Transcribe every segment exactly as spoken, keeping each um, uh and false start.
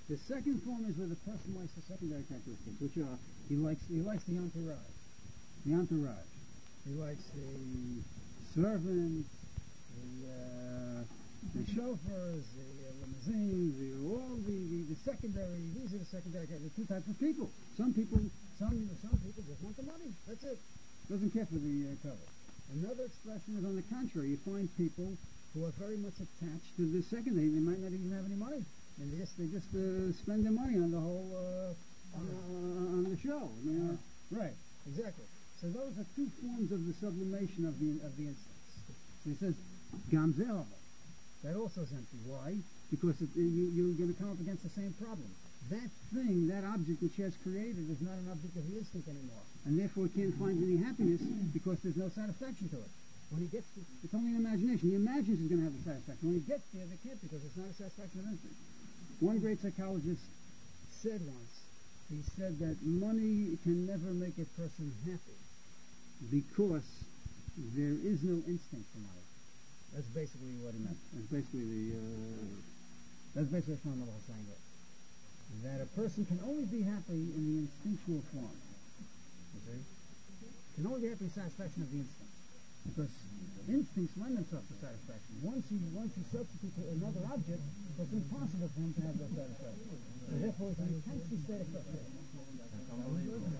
The second form is where the person likes the secondary characteristics, which are he likes he likes the entourage, the entourage. He likes the servants, the uh, the chauffeurs, the uh, limousines, the, all the, the, the secondary. These are the secondary characteristics. The two types of people. Some people, some some people just want the money. That's it. Doesn't care for the uh, cover. Another expression is on the contrary. You find people who are very much attached to the secondary. They might not even have any money. And they just, they just uh, spend their money on the whole, uh, on, uh, on the show. You know? Right, exactly. So those are two forms of the sublimation of the of the instincts. So he says, Gamzeh. That also is empty. Why? Because it, you, you're going to come up against the same problem. That thing, that object which he has created is not an object of the instinct anymore. And therefore it can't find any happiness because there's no satisfaction to it. When he gets to, it's only an imagination. He imagines he's going to have the satisfaction. When he gets there, they can't because it's not a satisfaction of instinct. One great psychologist said once, he said that money can never make a person happy because there is no instinct for money. That's basically what he meant. That's basically the, uh, that's basically what Shlomo was saying there. That a person can only be happy in the instinctual form. You see? Can only be happy in satisfaction of the instinct. Because instincts lend themselves to satisfaction. Once he once he substitutes another object, it's impossible for him to have that satisfaction. So therefore, it's an intensely satisfactory. That's unbelievable.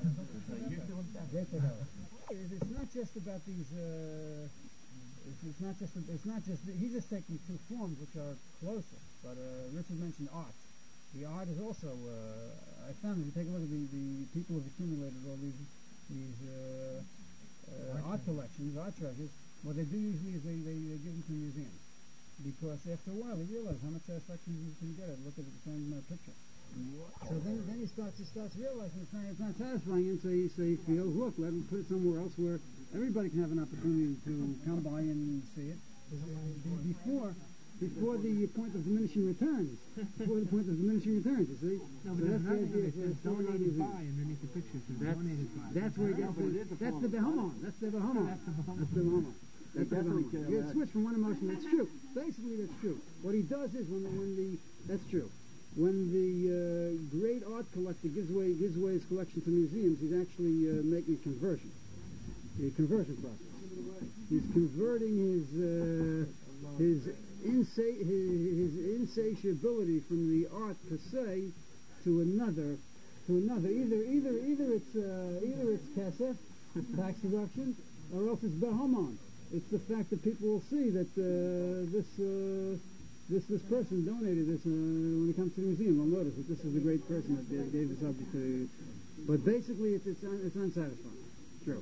It's not just about these. Uh, it's, it's not just. It's not just. He's just taking two forms which are closer. But uh, Richard mentioned art. The art is also. Uh, I found if you take a look at the, the people who've accumulated all these these. Uh, Uh, art collections, art treasures, what they do usually is they, they, they give them to museums. Because after a while they realize how much satisfaction you can get at look at the same uh, picture. So then then he starts he starts realizing it's not, it's not satisfying him, so he, so he feels, look, let him put it somewhere else where everybody can have an opportunity to come by and see it. Before before the point of diminishing returns. Before the point of diminishing returns, you see? No, but so that's the idea. It says donated by underneath the picture. It says that's, donated by. That's where it gets the, that's the Behomon. That's the Behomon. That's the Behomon. That's the Behomon. That's the Behomon. You switch from one emotion. That's true. Basically, that's true. What he does is when the, when the that's true. When the uh, great art collector gives away gives away his collection to museums, he's actually uh, making a conversion, a conversion process. He's converting his uh, his, insa- his his insatiability from the art per se to another to another. Either either either it's uh, either it's kesef, tax deduction, or else it's behomon. It's the fact that people will see that uh, this. Uh, This this person donated this uh, when he comes to the museum. They'll notice that this is the great person that gave this object to. But basically, it's it's, un, it's unsatisfying. True.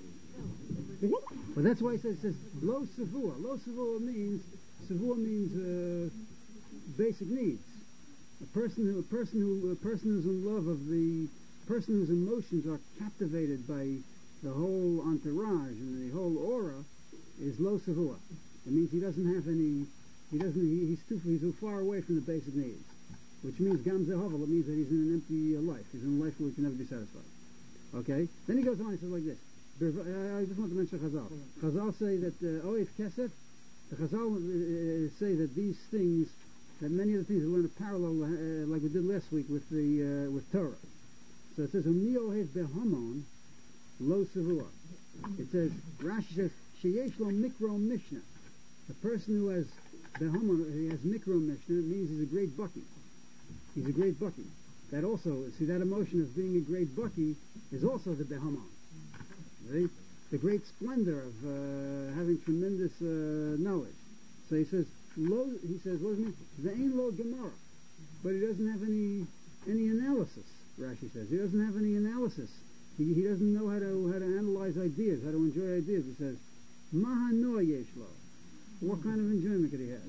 But that's why he says, says lo savua. Lo savua means savua means uh, basic needs. A person who a person who a person who's in love of the person whose emotions are captivated by the whole entourage and the whole aura is lo savua. It means he doesn't have any. He doesn't. He, he's too. He's too far away from the basic needs, which means gam zehovel. It means that he's in an empty uh, life. He's in a life where he can never be satisfied. Okay. Then he goes on. He says like this. I just want to mention Chazal. Chazal say that oh, if kesef, the Chazal uh, say that these things, that many of the things we learn are parallel, uh, like we did last week with the uh, with Torah. So it says umni ohev behamon lo savua. It says Rashi says sheyesh lo mikro mishnah. The person who has Behomon, he has mikro mishnah, it means he's a great bucky. He's a great bucky. That also, see, that emotion of being a great bucky is also the Behomon. See? The great splendor of uh, having tremendous uh, knowledge. So he says, lo, he says, what does it mean? Ve'ein lo Gemara. But he doesn't have any any analysis, Rashi says. He doesn't have any analysis. He, he doesn't know how to how to analyze ideas, how to enjoy ideas. He says, Maha noah yesh lo. What kind of enjoyment could he have?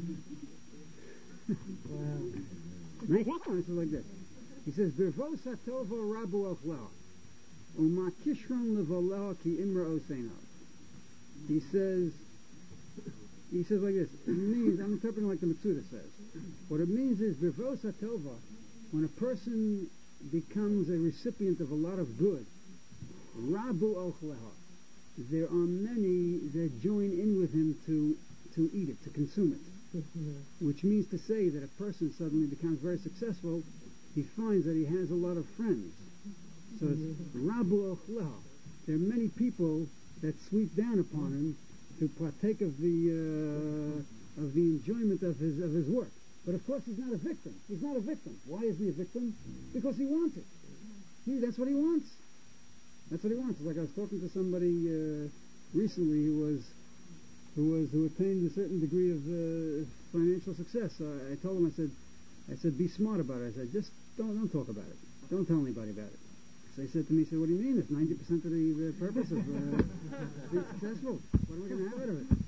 It's like this. He says, "Birvos hatova rabu ochleha, uma kishron levoleha ki imra oseinav." He says, he says like this. It means, I'm interpreting like the Metzuda says. What it means is, "Birvos hatova," when a person becomes a recipient of a lot of good, rabu ochleha, there are many that join in with him to to eat it, to consume it. Which means to say that a person suddenly becomes very successful he finds that he has a lot of friends. So it's Rabu Ochleha. There are many people that sweep down upon him to partake of the uh, of the enjoyment of his of his work. But of course he's not a victim. He's not a victim. Why isn't he a victim? Because he wants it. He, that's what he wants. That's what he wants. Like I was talking to somebody uh, recently who was who was who attained a certain degree of uh, financial success. So I, I told him, I said, I said, be smart about it. I said, just don't don't talk about it. Don't tell anybody about it. So he said to me, he said, what do you mean? It's ninety percent of the, the purpose of uh, being successful. What am I going to have out of it?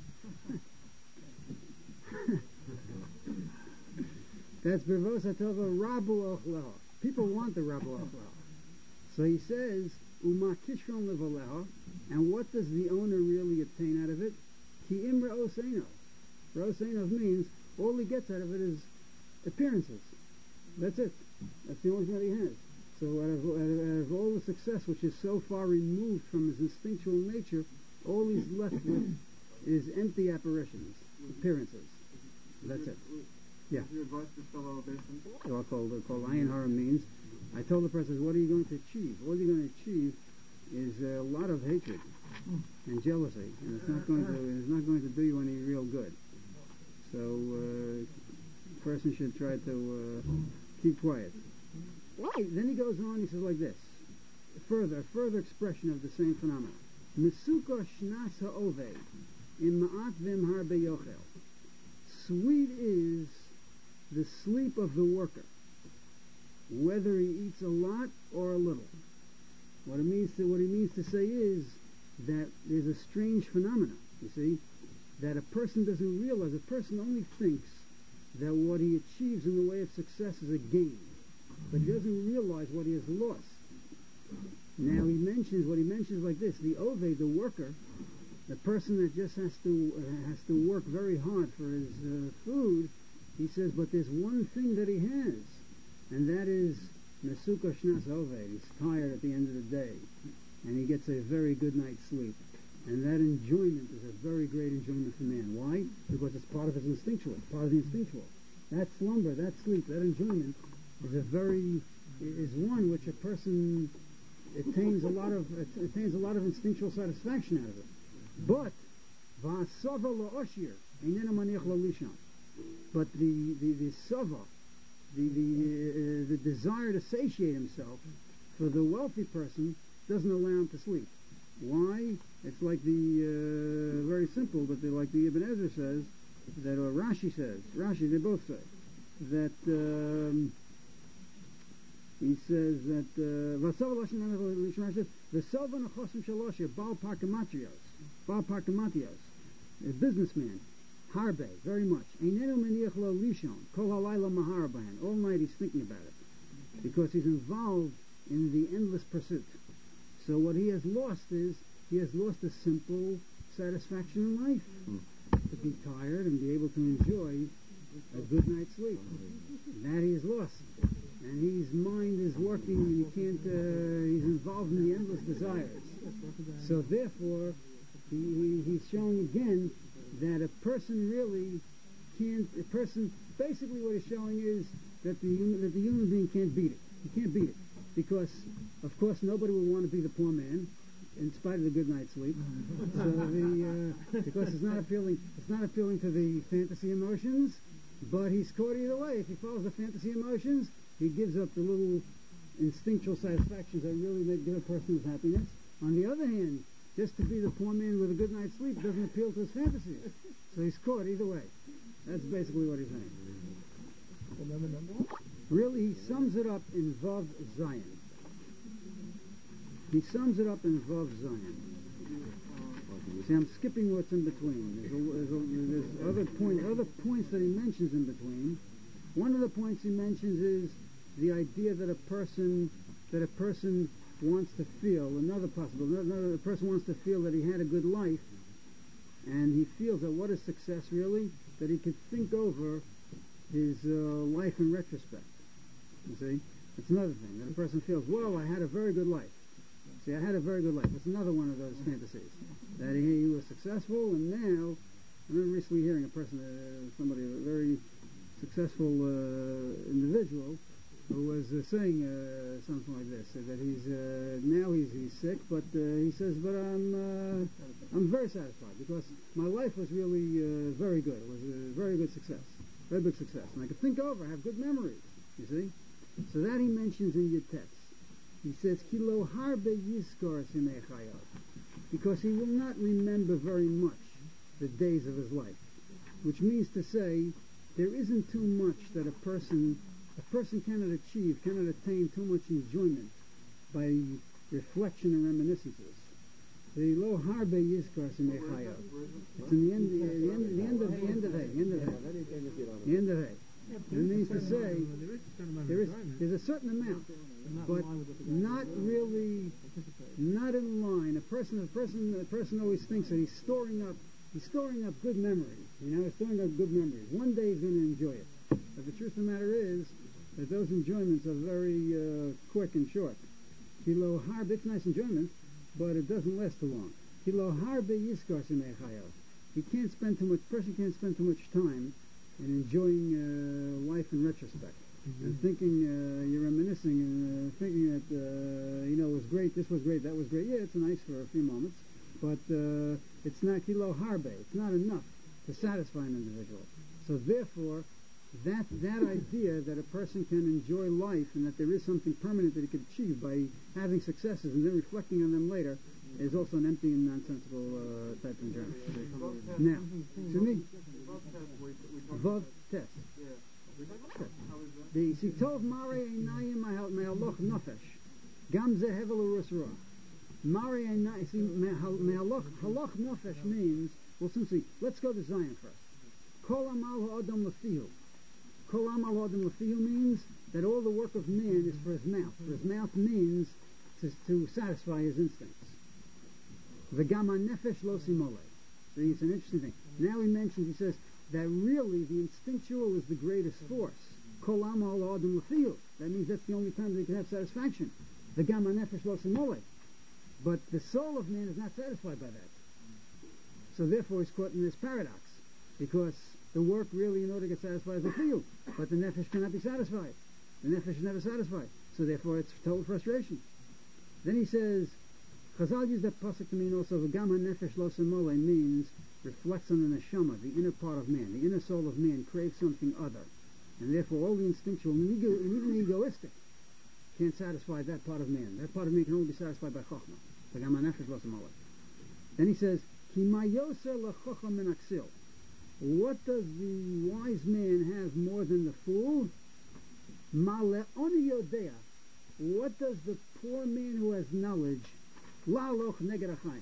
That's Bivos Hatova Rabu Ochleha. People want the Rabu Ochleha. So he says, Uma Kishron Levaleha, and what does the owner really obtain out of it? Ki Imra Oseno. Rosenov means all he gets out of it is appearances. That's it. That's the only thing that he has. So out of, out of, out of all the success which is so far removed from his instinctual nature, all he's left with is empty apparitions, appearances. That's it. Yeah. Your advice to fellow basins? Well, called, called Ayin Hara means, I told the person, what are you going to achieve? All you're going to achieve is a lot of hatred and jealousy, and it's not going to it's not going to do you any real good. So uh, a person should try to uh, keep quiet. Then he goes on, he says like this, further, further expression of the same phenomenon. Mesuka shnas ha'oved in ma'at vim harbe yochel. Sweet is the sleep of the worker, whether he eats a lot or a little. What it means to what he means to say is that there's a strange phenomenon, you see, that a person doesn't realize. A person only thinks that what he achieves in the way of success is a gain, but he doesn't realize what he has lost. Now he mentions what he mentions like this: the ove, the worker, the person that just has to uh, has to work very hard for his uh, food. He says, but there's one thing that he has, and that is Mesuka Shnas Oved. He's tired at the end of the day, and he gets a very good night's sleep. And that enjoyment is a very great enjoyment for man. Why? Because it's part of his instinctual. It's part of the instinctual. That slumber, that sleep, that enjoyment is a very is one which a person attains a lot of attains a lot of instinctual satisfaction out of it. But Va'asava la'oshir einena maniach la'lishon. But the the the sava, the the uh, the desire to satiate himself for the wealthy person doesn't allow him to sleep. Why? It's like the uh, very simple, but they, like the Ibn Ezra says that, or Rashi says, Rashi they both say that um, he says that Vasava Lashon the Sova Nechosim Shalosha Baal Parkamatios, Baal Parkamatios, a businessman. Harbe, very much. Einenu meniach lo lishon, kol halayla maharabahan. All night he's thinking about it, because he's involved in the endless pursuit. So what he has lost is, he has lost a simple satisfaction in life. Mm. To be tired and be able to enjoy a good night's sleep. That he has lost. And his mind is working, and he can't, uh, he's involved in the endless desires. So therefore, he, he, he's showing again that a person really can't, a person, basically what he's showing is that the human, that the human being can't beat it. He can't beat it. Because, of course, nobody will want to be the poor man, in spite of the good night's sleep. So the, uh, because it's not appealing, it's not appealing to the fantasy emotions, but he's caught either way. If he follows the fantasy emotions, he gives up the little instinctual satisfactions that really make give a person his happiness. On the other hand, just to be the poor man with a good night's sleep doesn't appeal to his fantasies. So he's caught either way. That's basically what he's saying. Really, he sums it up in Vav Zion. He sums it up in Vav Zion. See, I'm skipping what's in between. There's, a, there's, a, there's other point, other points that he mentions in between. One of the points he mentions is the idea that a person that a person wants to feel, another possible, another a person wants to feel that he had a good life, and he feels that what is success really? That he could think over his uh, life in retrospect. You see? It's another thing, that a person feels, well, I had a very good life. See, I had a very good life. It's another one of those fantasies. That he, he was successful, and now, I remember recently hearing a person, uh, somebody, a very successful uh, individual, who was uh, saying uh, something like this, uh, that he's uh, now he's he's sick, but uh, he says, but I'm uh, I'm very satisfied because my life was really uh, very good. It was a very good success, very big success, and I could think over, have good memories. You see, so that he mentions in Yetetz. He says, "Kilo harbe yiskor simei chayav," because he will not remember very much the days of his life, which means to say, there isn't too much that a person a person cannot achieve, cannot attain too much enjoyment by reflection and reminiscences. The lo harbe yizkar simei chayav. It's in the end, the, the end, the end of the end of the end of the the end of the. It means to say there is there's a certain amount, but not really, not in line. A person, a person, a person always thinks that he's storing up, he's storing up good memories. You know, he's storing up good memories. One day he's going to enjoy it. But the truth of the matter is that those enjoyments are very uh, quick and short. Kilo harbe, it's nice enjoyment, but it doesn't last too long. Kilo harbe yiskar simei chayav. He can't spend too much. Person can't spend too much time in enjoying uh, life in retrospect, mm-hmm. and thinking, uh, you're reminiscing and uh, thinking that, uh, you know, it was great, this was great, that was great. Yeah, it's nice for a few moments, but uh, it's not kilo harbe. It's not enough to satisfy an individual. So therefore, that that idea that a person can enjoy life and that there is something permanent that he can achieve by having successes and then reflecting on them later is also an empty and nonsensical uh, type of enjoyment. Now, to me, Vav test. The Sitov Mare Einayim Me'aloch Nafesh Gam Ze Hevel Urus Ruach. Mare Einayim, see, Me'aloch Haloch Nafesh means, well, simply, let's go to Zion first. Kol Amal Ha'adam Lefihu. Kol Amal Ha'adam Lefihu means that all the work of man is for his mouth. For his mouth means to, to satisfy his instincts. V'gam ha'nefesh lo simole. So it's an interesting thing. Now he mentions, he says, that really the instinctual is the greatest force. Kol amal ha'adam lefihu. That means that's the only time that he can have satisfaction. V'gam ha'nefesh lo simole. But the soul of man is not satisfied by that. So therefore he's caught in this paradox. Because the work really, in order to get satisfied, is lefihu. But the nefesh cannot be satisfied. The nefesh is never satisfied. So therefore it's total frustration. Then he says, Chazal used that pasuk to mean also, V'gam ha'nefesh lo simole means, reflects on the neshama, the inner part of man, the inner soul of man craves something other. And therefore all the instinctual, and ego, and even the egoistic, can't satisfy that part of man. That part of man can only be satisfied by Chochmah. V'gam ha'nefesh lo simole. Then he says, Ki ma yoser l'chocham min aksil. What does the wise man have more than the fool? Ma le'oni yodea. What does the poor man who has knowledge, la'aloch neged achayim?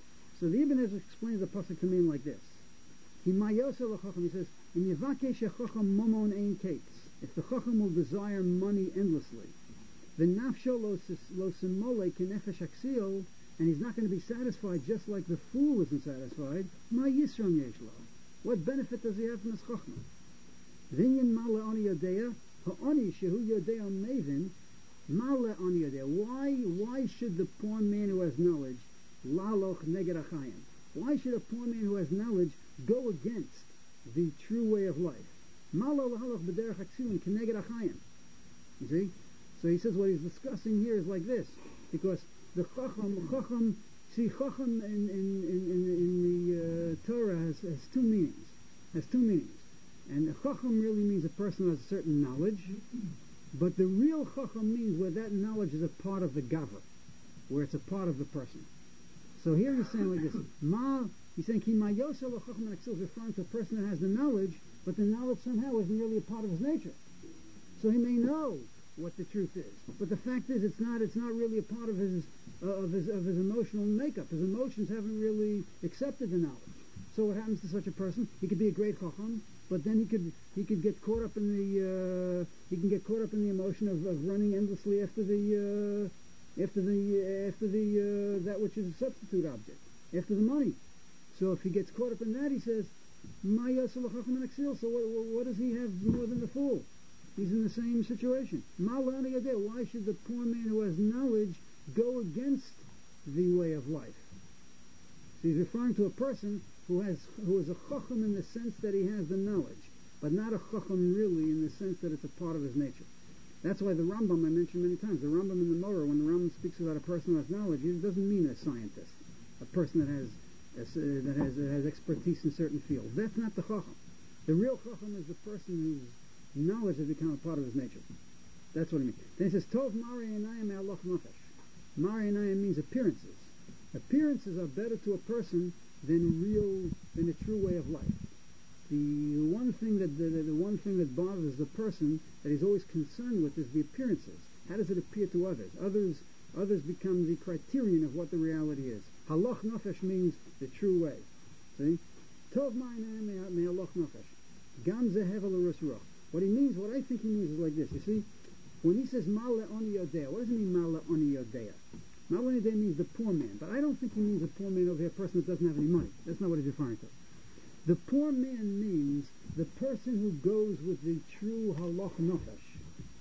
So the Ibn Ezra explains the pasuk to mean like this. He says, "In yivake shechacham momon ein kates." If the chacham will desire money endlessly, the nafsho lo simole kenefesh aksil, and he's not going to be satisfied just like the fool isn't satisfied. Ma yisram yeshlo. What benefit does he have from his chachma? Vinyan mala oni yodea ha'oni shehu yodea mevin. Mala oni yodea. Why? Why should the poor man who has knowledge laloch neged achayim? Why should a poor man who has knowledge go against the true way of life? Malo lahaloch b'derech haksilin keneged achayim. You see? So he says what he's discussing here is like this, because the chacham, chacham, see, chacham in, in, in, in, in the uh, Torah has, has two meanings. Has two meanings. And chacham really means a person who has a certain knowledge, but the real chacham means where that knowledge is a part of the gava, where it's a part of the person. So here he's saying like this, Ma, he's saying, Ki ma yosel l'chacham aksil is referring to a person that has the knowledge, but the knowledge somehow isn't really a part of his nature. So he may know what the truth is, but the fact is, it's not. It's not really a part of his uh, of his of his emotional makeup. His emotions haven't really accepted the knowledge. So what happens to such a person? He could be a great chacham, but then he could he could get caught up in the uh, he can get caught up in the emotion of, of running endlessly after the uh, after the uh, after the uh, that which is a substitute object, after the money. So if he gets caught up in that, he says, "Ma yosel l'chacham aksil." So what, what does he have more than the fool? He's in the same situation. Why should the poor man who has knowledge go against the way of life? So he's referring to a person who has who is a chacham in the sense that he has the knowledge, but not a chacham really in the sense that it's a part of his nature. That's why the Rambam, I mentioned many times, the Rambam in the Morah, when the Rambam speaks about a person who has knowledge, it doesn't mean a scientist, a person that has a, uh, that has, uh, has expertise in certain fields. That's not the Chacham. The real Chacham is the person whose knowledge has become a part of his nature. That's what it means. Then he says, Tov Mari Enayim Aloch Nefesh. Mari Enayim means appearances. Appearances are better to a person than real, than a true way of life. The one thing that the, the one thing that bothers the person that he's always concerned with is the appearances. How does it appear to others? Others others become the criterion of what the reality is. Haloch nefesh means the true way. See? Tov ma'inayim me'aloch nefesh. Gam ze hevel urus ruach. What he means, what I think he means is like this. You see, when he says ma'le oni yodea, what does it mean ma'le oni yodea? Ma'le oni yodea means the poor man, but I don't think he means a poor man over here, a person that doesn't have any money. That's not what he's referring to. The poor man means the person who goes with the true haloch nefesh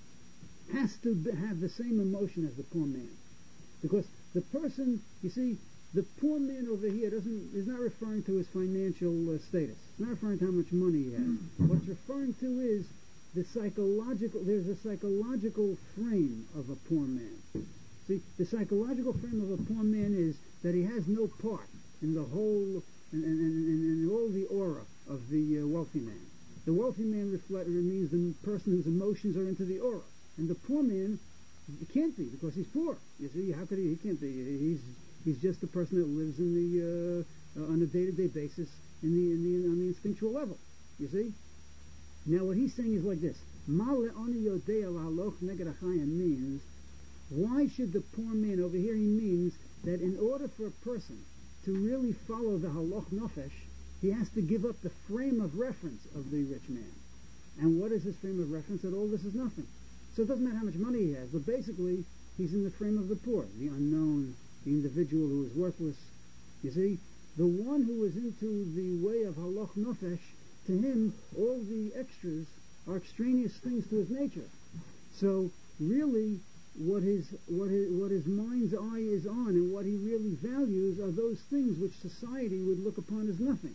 has to be, have the same emotion as the poor man. Because the person, you see, the poor man over here doesn't is not referring to his financial uh, status. It's not referring to how much money he has. What it's referring to is the psychological, there's a psychological frame of a poor man. See, the psychological frame of a poor man is that he has no part in the whole and, and, and, and all the aura of the uh, wealthy man. The wealthy man reflect, means the person whose emotions are into the aura. And the poor man, he can't be because he's poor. You see, how could he? He can't be. He's he's just a person that lives in the uh, uh, on a day-to-day basis in the, in the on the instinctual level. You see. Now what he's saying is like this: Ma'le oni yodea lahaloch neged achayim means, why should the poor man over here? He means that in order for a person to really follow the haloch nefesh, he has to give up the frame of reference of the rich man. And what is his frame of reference? That all this is nothing. So it doesn't matter how much money he has, but basically he's in the frame of the poor, the unknown, the individual who is worthless. You see, the one who is into the way of haloch nefesh, to him all the extras are extraneous things to his nature. So really what his what his what his mind's eye is on and what he really values are those things which society would look upon as nothing.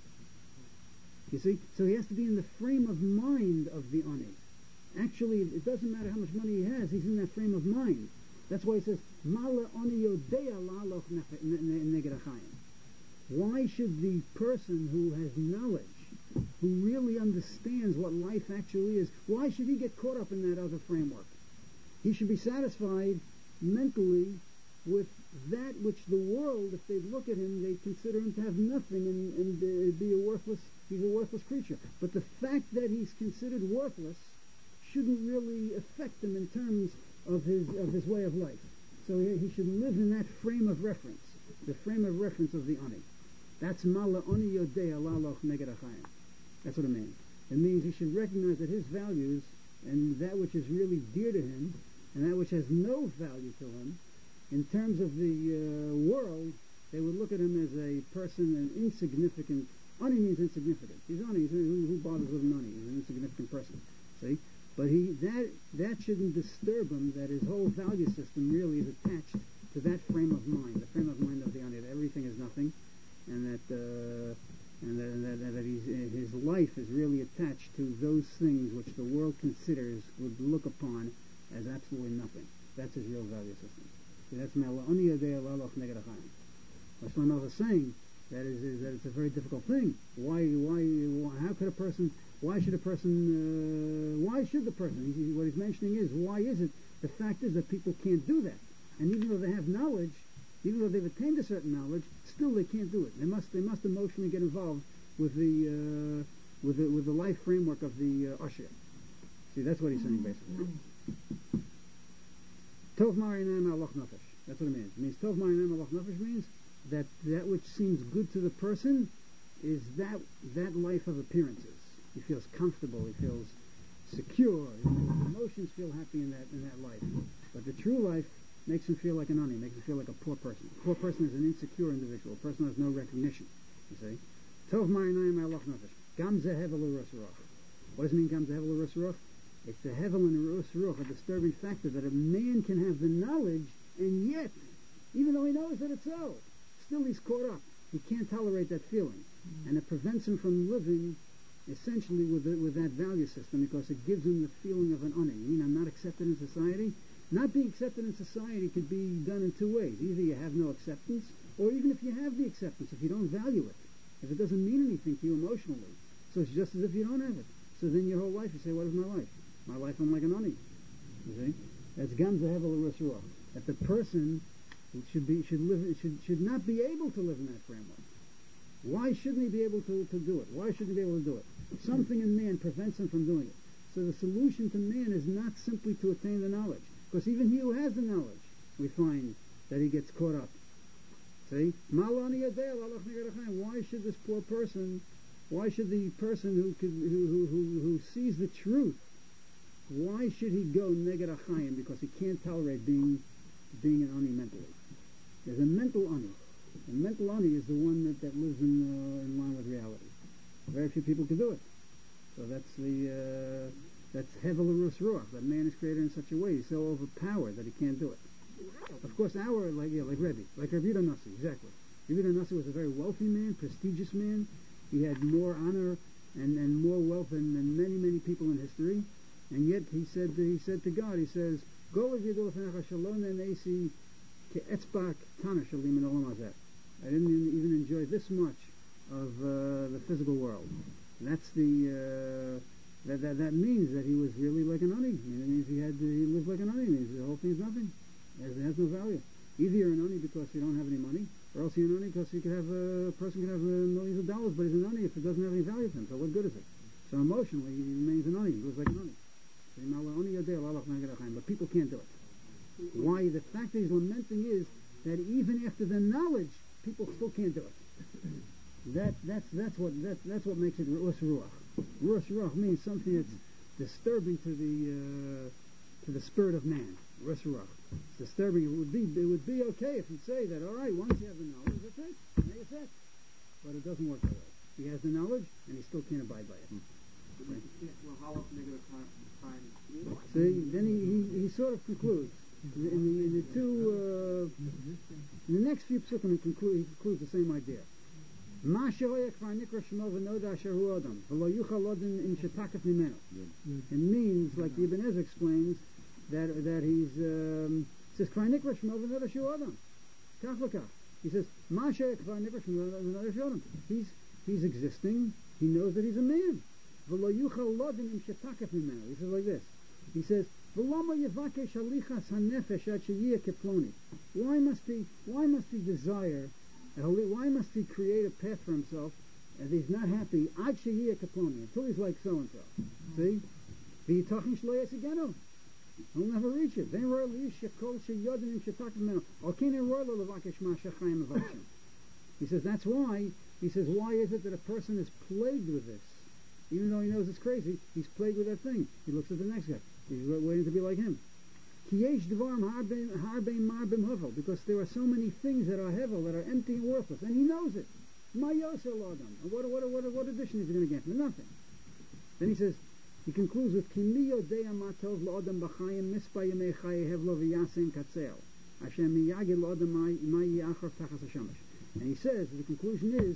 You see, so he has to be in the frame of mind of the ani. Actually, it doesn't matter how much money he has, he's in that frame of mind. That's why he says, Ma'le oni yodea lahaloch neged achayim. Why should the person who has knowledge, who really understands what life actually is, why should he get caught up in that other framework? He should be satisfied mentally with that which the world, if they look at him, they consider him to have nothing and, and uh, be a worthless, he's a worthless creature. But the fact that he's considered worthless shouldn't really affect him in terms of his of his way of life. So he, he should live in that frame of reference, the frame of reference of the ani. That's ma'le oni yodea lahaloch neged achayim. That's what it means. It means he should recognize that his values and that which is really dear to him and that which has no value to him, in terms of the uh, world, they would look at him as a person, an insignificant. Ani means insignificant. He's ani. He's, who, who bothers with an ani? He's an insignificant person. See? But he that that shouldn't disturb him, that his whole value system really is attached to that frame of mind, the frame of mind of the ani, that everything is nothing, and that uh, and that, and that, that he's, his life is really attached to those things which the world considers, would look upon as absolutely nothing. That's his real value system. See, that's Ma'le oni yodea lahaloch neged achayim. Shlomo is saying that is, is that it's a very difficult thing. Why why how could a person? Why should a person, uh, why should the person, he, what he's mentioning is, why is it, the fact is that people can't do that. And even though they have knowledge, even though they've attained a certain knowledge, still they can't do it. They must they must emotionally get involved with the, uh, with the, with the life framework of the uh, Usher. See, that's what he's saying basically. Tov ma'inayim aloch nefesh. That's what it means. It means Tov ma'inayim aloch nefesh means that that which seems good to the person is that that life of appearances. He feels comfortable. He feels secure. His emotions feel happy in that in that life. But the true life makes him feel like an ani. Makes him feel like a poor person. A poor person is an insecure individual. A person who has no recognition. You see. Tov ma'inayim aloch nefesh. Gam ze hevel urus ruach. What does it mean? Gam ze hevel urus ruach. It's the hevel and urus ruach, a disturbing factor that a man can have the knowledge, and yet, even though he knows that it's so, still he's caught up. He can't tolerate that feeling, and it prevents him from living essentially with the, with that value system, because it gives him the feeling of an ani. You mean I'm not accepted in society? Not being accepted in society could be done in two ways. Either you have no acceptance, or even if you have the acceptance, if you don't value it, if it doesn't mean anything to you emotionally, so it's just as if you don't have it. So then your whole life you say, what is my life? My life I'm like an ani. You see? That's gamza hevel ruach. That the person should be should live should should not be able to live in that framework. Why shouldn't he be able to, to do it? Why shouldn't he be able to do it? Something in man prevents him from doing it. So the solution to man is not simply to attain the knowledge, because even he who has the knowledge, we find that he gets caught up. See? Why should this poor person, why should the person who could, who, who, who, who sees the truth, why should he go neged achayim? Because he can't tolerate being being an ani mentally. There's a mental ani. A mental ani is the one that, that lives in, uh, in line with reality. Very few people can do it. So that's the uh, that's hevel rus ruach. That man is created in such a way, he's so overpowered that he can't do it. Of course, our like yeah, like Rebbe, like Rabbi Yehuda Nasi, exactly. Rabbi Yehuda Nasi was a very wealthy man, prestigious man. He had more honor and, and more wealth than, than many many people in history. And yet he said he said to God, he says, "Go with Yidol Fanacha Shalom and Asi Ke'etzbak Tana Shalim in Olam Hazeh." I didn't even enjoy this much of uh, the physical world. And that's the uh, that, that that means that he was really like an ani. It means he had to, he lived like an ani. It means the whole thing's nothing. It has, it has no value. Either you're an ani because you don't have any money, or else you're an ani because you could have a, a person could have uh, millions of dollars, but he's an ani if it doesn't have any value to him. So what good is it? So emotionally, he remains an ani. He lives like an ani. But people can't do it. Why? The fact that he's lamenting is that even after the knowledge, people still can't do it. That that's that's what that, that's what makes it ruach ruach. Ruach ruach means something that's disturbing to the uh, to the spirit of man. Ruach ruach. It's disturbing. It would be it would be okay if you say that. All right, once you have the knowledge, that's it. Now you're set. But it doesn't work that way. He has the knowledge, and he still can't abide by it. Okay. See, then he, he, he sort of concludes. In the, in the two, uh, in the next few psukim, he, conclude, he concludes the same idea. It means, like the Ibn Ezra explains, that that he's um, says he says he's he's existing. He knows that he's a man. He says like this. He says, why must he why must he desire, why must he create a path for himself and he's not happy until he's like so and so? See? He'll never reach it. He says that's why he says why is it that a person is plagued with this? Even though he knows it's crazy, he's plagued with that thing. He looks at the next guy. He's waiting to be like him. Because there are so many things that are hevel, that are empty and worthless, and he knows it. What, what, what, what, what addition is he going to get? Nothing. Then he says, he concludes with and he says, the conclusion is,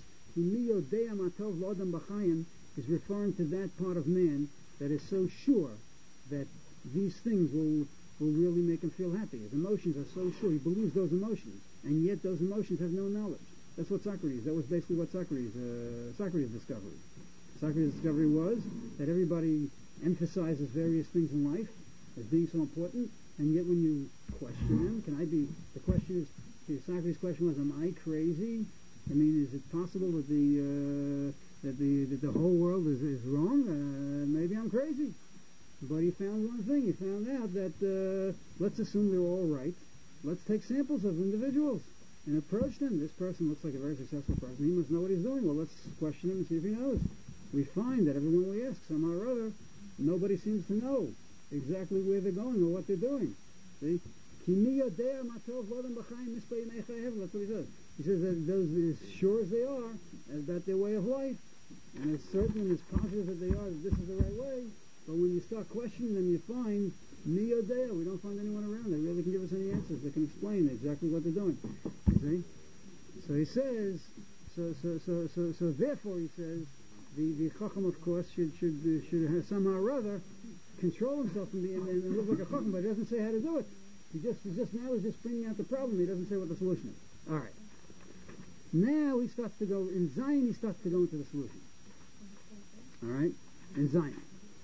is referring to that part of man that is so sure that these things will will really make him feel happy. His emotions are so sure. He believes those emotions, and yet those emotions have no knowledge. That's what Socrates, that was basically what Socrates, uh, Socrates' discovery. Socrates' discovery was that everybody emphasizes various things in life as being so important, and yet when you question them, can I be, the question is, Socrates' question was, am I crazy? I mean, is it possible that the, uh, that the, that the whole world is, is wrong? Uh, maybe I'm crazy. But he found one thing. He found out that, uh, let's assume they're all right. Let's take samples of individuals and approach them. This person looks like a very successful person. He must know what he's doing. Well, let's question him and see if he knows. We find that everyone we ask, somehow or other, nobody seems to know exactly where they're going or what they're doing. See? That's what he says. He says that those, as sure as they are about their way of life, and as certain and as positive as they are that this is the right way, but when you start questioning them, you find Miyodea. We don't find anyone around that really can give us any answers that can explain exactly what they're doing. You see? So he says, so so so so so therefore he says the, the Chacham, of course, should should uh, should have somehow or other control himself and, be, and, and live like a Chacham, but he doesn't say how to do it. He just, he just now is just bringing out the problem. He doesn't say what the solution is. All right. Now he starts to go, in Zion he starts to go into the solution. All right? In Zion.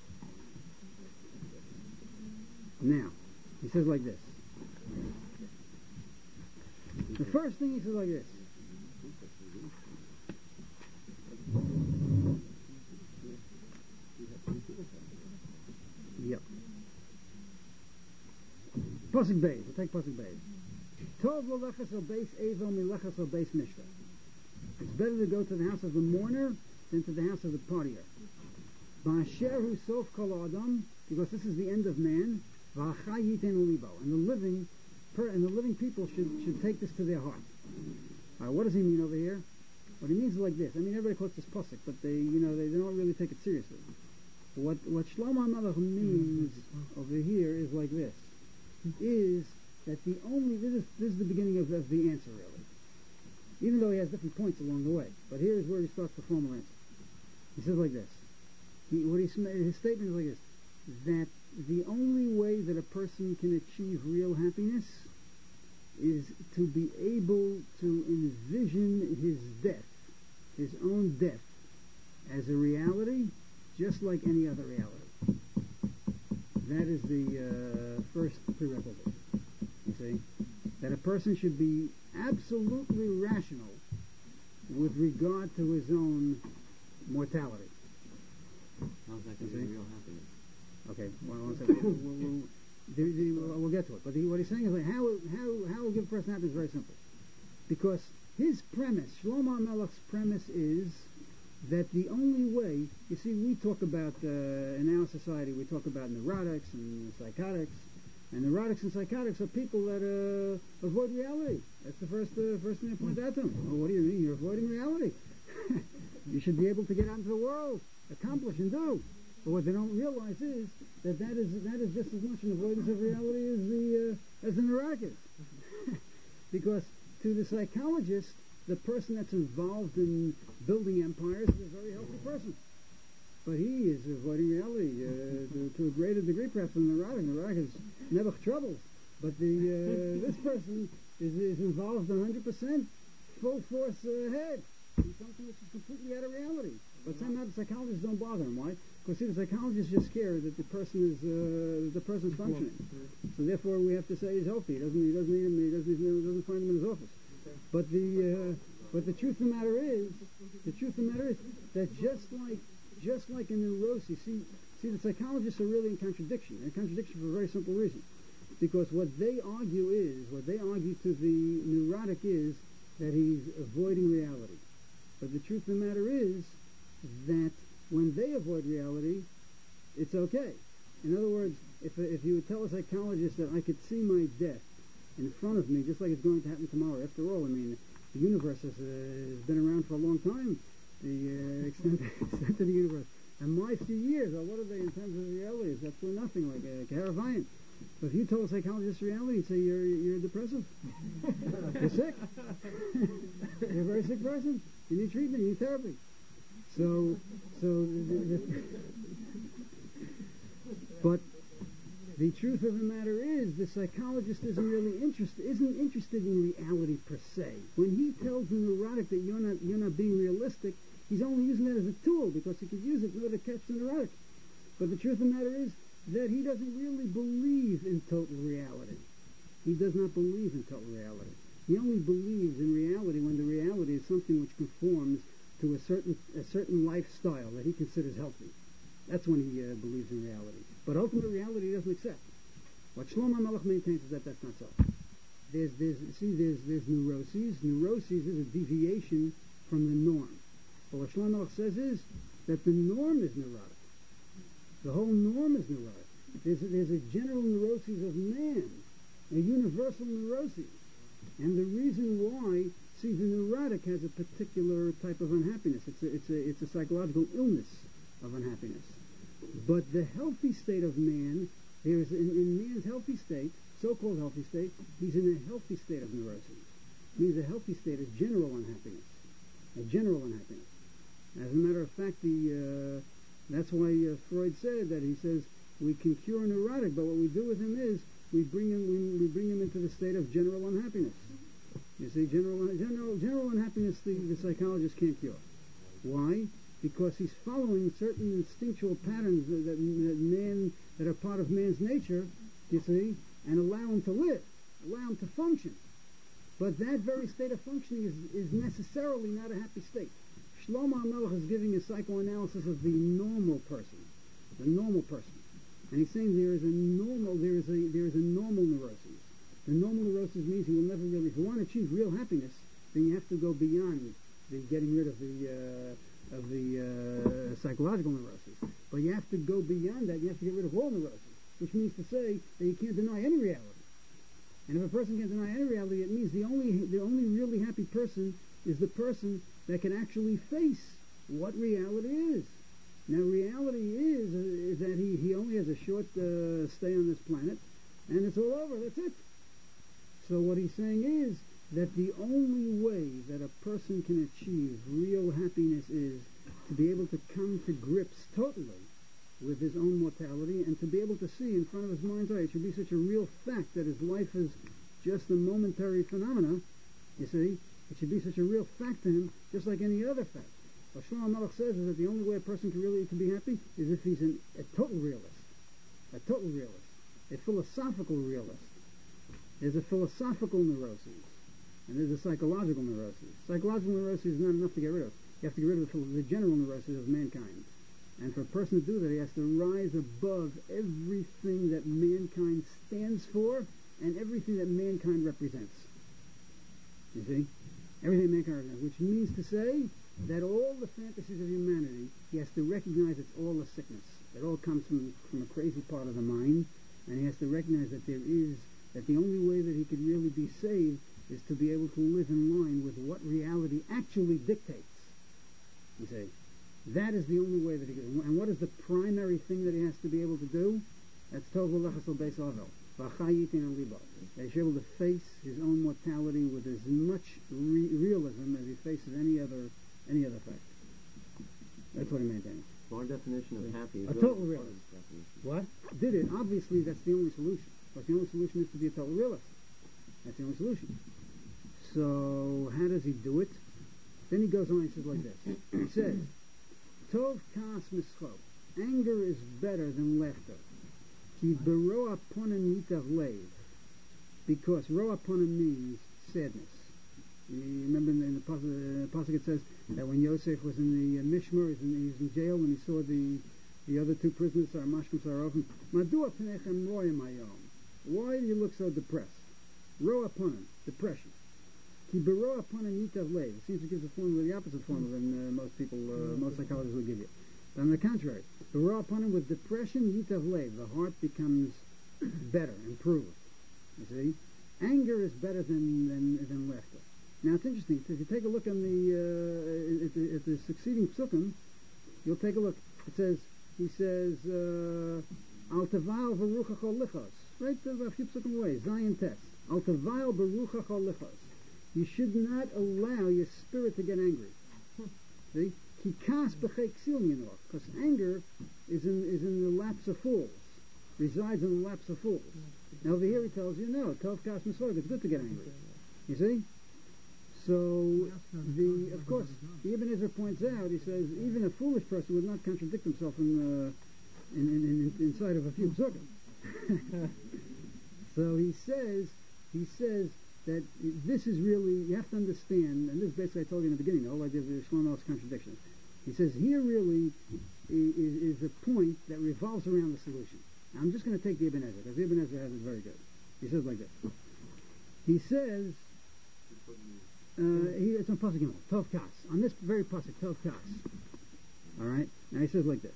Now, he says like this. The first thing he says like this. Yep. Pasuk Beis. We'll take Pasuk Beis. Tov lo lechas al beis evo mi lechas al beis mishta. It's better to go to the house of the mourner than to the house of the partier. Ba'asher hu sof kol adam, because this is the end of man. V'achai yiten libo, and the living, per, and the living people should should take this to their heart. All right, what does he mean over here? What he means is like this. I mean, everybody quotes this pasuk, but they, you know, they, they don't really take it seriously. What what Shlomo HaMelech means over here is like this: is that the only this is this is the beginning of, of the answer, really. Even though he has different points along the way, but here is where he starts the formal answer. He says like this. He, what he, his statement is like this: that the only way that a person can achieve real happiness is to be able to envision his death, his own death, as a reality, just like any other reality. That is the uh, first prerequisite. You see? That a person should be absolutely rational with regard to his own mortality. How's that going to be real happiness? Okay, well, one second. we'll, we'll, the, the, we'll get to it. But the, what he's saying is like, how how how will give a person happiness is very simple. Because his premise, Shlomo HaMelech's premise is that the only way, you see, we talk about, uh, in our society, we talk about neurotics and psychotics, and neurotics and psychotics are people that uh, avoid reality. That's the first uh, first thing I point out to them. Oh, what do you mean? You're avoiding reality. You should be able to get out into the world, accomplish and do. But what they don't realize is that that is that is just as much an avoidance of reality as the uh, as the neurotic is. Because to the psychologist, the person that's involved in building empires is a very healthy person. But he is avoiding reality uh, to, to a greater degree, perhaps, than the neurotic. The neurotic is never troubles. But the uh, this person is, is involved one hundred percent, full force uh, ahead in something which is completely out of reality. But somehow the psychologists don't bother him. Why? Because see, the psychologist is just scared that the person is uh, the person's functioning. So therefore, we have to say he's healthy. He doesn't he doesn't need him. He doesn't he doesn't find him in his office. But the uh, but the truth of the matter is, the truth of the matter is that just like just like in neurosis, see see the psychologists are really in contradiction. They're in contradiction for a very simple reason, because what they argue is what they argue to the neurotic is that he's avoiding reality. But the truth of the matter is that when they avoid reality, it's okay. In other words, if if you would tell a psychologist that I could see my death in front of me, just like it's going to happen tomorrow. After all, I mean, the universe has, uh, has been around for a long time, the uh, extent, extent of the universe. And my few years, well, what are they in terms of reality? It's absolutely nothing, like a caravan. But if you told a psychologist reality, he'd say you're, you're depressive. You're sick. You're a very sick person. You need treatment, you need therapy. So, so, the, the, but the truth of the matter is, the psychologist isn't really interested, isn't interested in reality per se. When he tells the neurotic that you're not, you're not being realistic, he's only using that as a tool because he could use it in order to catch the neurotic. But the truth of the matter is that he doesn't really believe in total reality. He does not believe in total reality. He only believes in reality when the reality is something which conforms to a certain a certain lifestyle that he considers healthy. That's when he uh, believes in reality. But ultimate reality he doesn't accept. What Shlomo HaMelech maintains is that that's not so. There's, there's, see, there's, there's neuroses. Neuroses is a deviation from the norm. But what Shlomo HaMelech says is that the norm is neurotic. The whole norm is neurotic. There's a, there's a general neuroses of man, a universal neuroses. And the reason why, see, the neurotic has a particular type of unhappiness. It's a, it's a, it's a psychological illness of unhappiness. But the healthy state of man, there is in, in man's healthy state, so-called healthy state, he's in a healthy state of neurosis. It means a healthy state is general unhappiness, a general unhappiness. As a matter of fact, the uh, that's why uh, Freud said that. He says we can cure a neurotic, but what we do with him is we bring him we, we bring him into the state of general unhappiness. You see, general general general unhappiness the, the psychologist can't cure. Why? Because he's following certain instinctual patterns that, that, that man that are part of man's nature. You see, and allow him to live, allow him to function. But that very state of functioning is, is necessarily not a happy state. Shlomo HaMelech is giving a psychoanalysis of the normal person, the normal person, and he's saying there is a normal, there is a there is a normal neurosis. The normal neurosis means you will never really, if you want to achieve real happiness, then you have to go beyond the getting rid of the uh, of the uh, psychological neurosis. But you have to go beyond that. You have to get rid of all neurosis, which means to say that you can't deny any reality. And if a person can't deny any reality, it means the only the only really happy person is the person that can actually face what reality is. Now, reality is, uh, is that he, he only has a short uh, stay on this planet, and it's all over. That's it. So what he's saying is that the only way that a person can achieve real happiness is to be able to come to grips totally with his own mortality and to be able to see in front of his mind's eye. It should be such a real fact that his life is just a momentary phenomena, you see. It should be such a real fact to him, just like any other fact. What Shlomo HaMelech says is that the only way a person can really to be happy is if he's an, a total realist, a total realist, a philosophical realist. There's a philosophical neurosis, and there's a psychological neurosis. Psychological neurosis is not enough to get rid of. You have to get rid of the, the general neurosis of mankind. And for a person to do that, he has to rise above everything that mankind stands for and everything that mankind represents. You see? Everything mankind represents. Which means to say that all the fantasies of humanity, he has to recognize it's all a sickness. It all comes from, from a crazy part of the mind, and he has to recognize that there is, that the only way that he could really be saved is to be able to live in line with what reality actually dictates. You see? That is the only way that he can. And what is the primary thing that he has to be able to do? That's Tov L'Lechas Al Beis Avel. V'chayitin Al Libo. That he should be able to face his own mortality with as much re- realism as he faces any other any other fact. That's what he maintains. So our definition of happy is a really total realist. What? Did it? Obviously, that's the only solution. But the only solution is to be a total realist. That's the only solution. So how does he do it? Then he goes on and says like this. He says, Tov kas mischok. Anger is better than laughter. Ki beroa ponen yitav leiv. Because roa ponen means sadness. You remember in the, in the Pasuk, uh, Pasuk it says that when Yosef was in the uh, Mishmar, he was, in, he was in jail, when he saw the the other two prisoners, Saramashkim, Sarofim, Madua penechem royim hayom. Why do you look so depressed? Roa ponen, depression. Ki beroa ponen yitav leiv. It seems to give the formula, the opposite formula than uh, most people, uh, most psychologists will give you. But on the contrary, beroa ponen with depression, yitav leiv, the heart becomes better, improved. You see? Anger is better than, than, than laughter. Now it's interesting, if you take a look on the, uh, at the, at the succeeding psukim, you'll take a look. It says, he says, Al tavayil berucha chol lichos. Right, a few psukim away, Zion test. Al tavayil berucha chol lichos. You should not allow your spirit to get angry. See? Ki kas b'chei ksil yinor. Because anger is in, is in the laps of fools. Resides in the laps of fools. Now over here he tells you, no, tov kas misorg, it's good to get angry. You see? So, the of course, the Ibn Ezra points out, he says, even a foolish person would not contradict himself in, uh, in, in, in, inside of a few psukim. So he says, he says that this is really, you have to understand, and this is basically I told you in the beginning, the whole idea of the Shlomo's contradictions. He says here really is, is a point that revolves around the solution. Now, I'm just going to take the Ibn Ezra, because the Ibn Ezra has it very good. He says like this. He says, Uh, he, it's on Pasuk Gimel, Tov Kas. On this very Pasuk, Tov Kas. Alright? Now he says like this.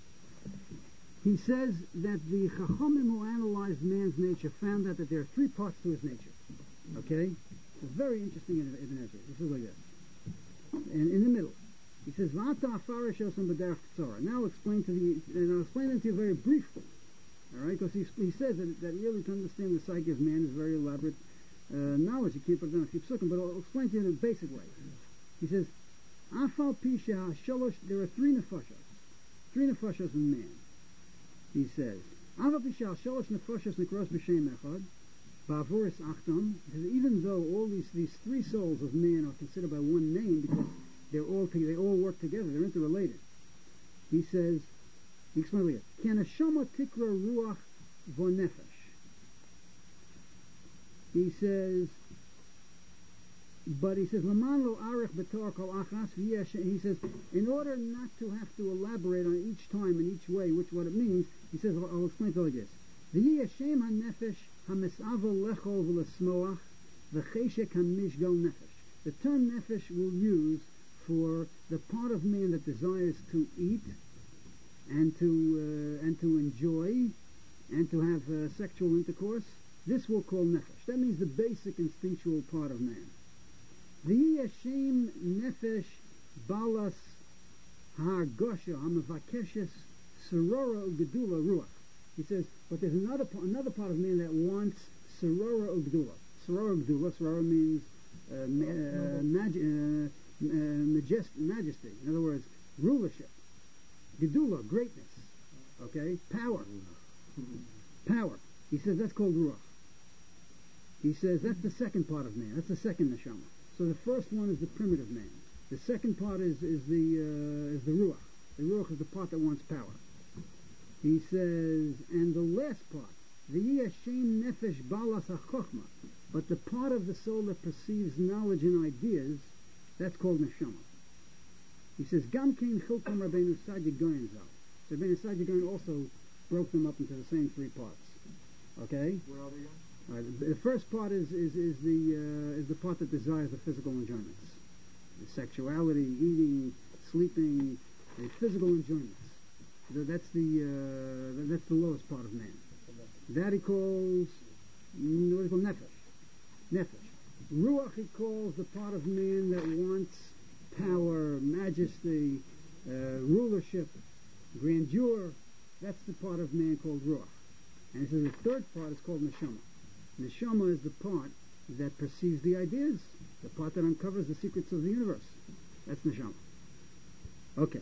He says that the Chachamim who analyzed man's nature found out that there are three parts to his nature. Okay? It's very interesting in Ibn Ezra. He says like this. And in the middle, he says, V'ata afarish osam b'derech k'tzora. Now I'll explain to the, and I'll explain it to you very briefly. Alright? Because he, he says that, that really to understand the psyche of man is very elaborate. Uh, knowledge, you can't put it down a few psukim, but I'll explain to you in a basic way. He says, Afal Pisha Shalosh, there are three nefashos. Three nefashos in man. He says, Afal Pisha Shalosh nefashos nekros b'shem echad, ba'avoris achtam, even though all these, these three souls of man are considered by one name because they're all to, they all work together, they're interrelated. He says, he explains later, Ki haneshama tikra ruach v'nefesh. He says, but he says, Laman lo arich b'tor kol achas v'yesh. He says, in order not to have to elaborate on each time and each way, which what it means, he says, I'll, I'll explain it like this. V'yi Hashem ha-nefesh ha-mis'avel lechol v'lesmoach v'cheshek ha-mishgal nefesh. The term nefesh we'll use for the part of man that desires to eat and to uh, and to enjoy and to have uh, sexual intercourse. This we'll call nefesh. That means the basic instinctual part of man. V'yi Hashem nefesh balas ha'argosha ha'mevakeshes serora u'gedula ruach. He says, but there's another another part of man that wants serora u'gedula. Serora u'gedula. Serora means uh, ma- uh, mag- uh, uh, majest- majesty. In other words, rulership. Gedula, greatness. Okay, power. Power. He says that's called ruach. He says that's the second part of man. That's the second neshama. So the first one is the primitive man. The second part is is the uh, is the ruach. The ruach is the part that wants power. He says, and the last part, v'yi Hashem nefesh balas ha'chochma, but the part of the soul that perceives knowledge and ideas, that's called neshama. He says, gam kein chilkom Rabbeinu Saadia Gaon zal. So Rabbeinu Saadia Gaon also broke them up into the same three parts. Okay. Where are they again? All right, the, the first part is is, is the uh, is the part that desires the physical enjoyments, the sexuality, eating, sleeping, the physical enjoyments. The, that's the uh, that's the lowest part of man. That he calls mm, what do you call nefesh? Nefesh. Ruach he calls the part of man that wants power, majesty, uh, rulership, grandeur. That's the part of man called ruach. And he says the third part is called neshama. Neshama is the part that perceives the ideas, the part that uncovers the secrets of the universe. That's neshama. Okay.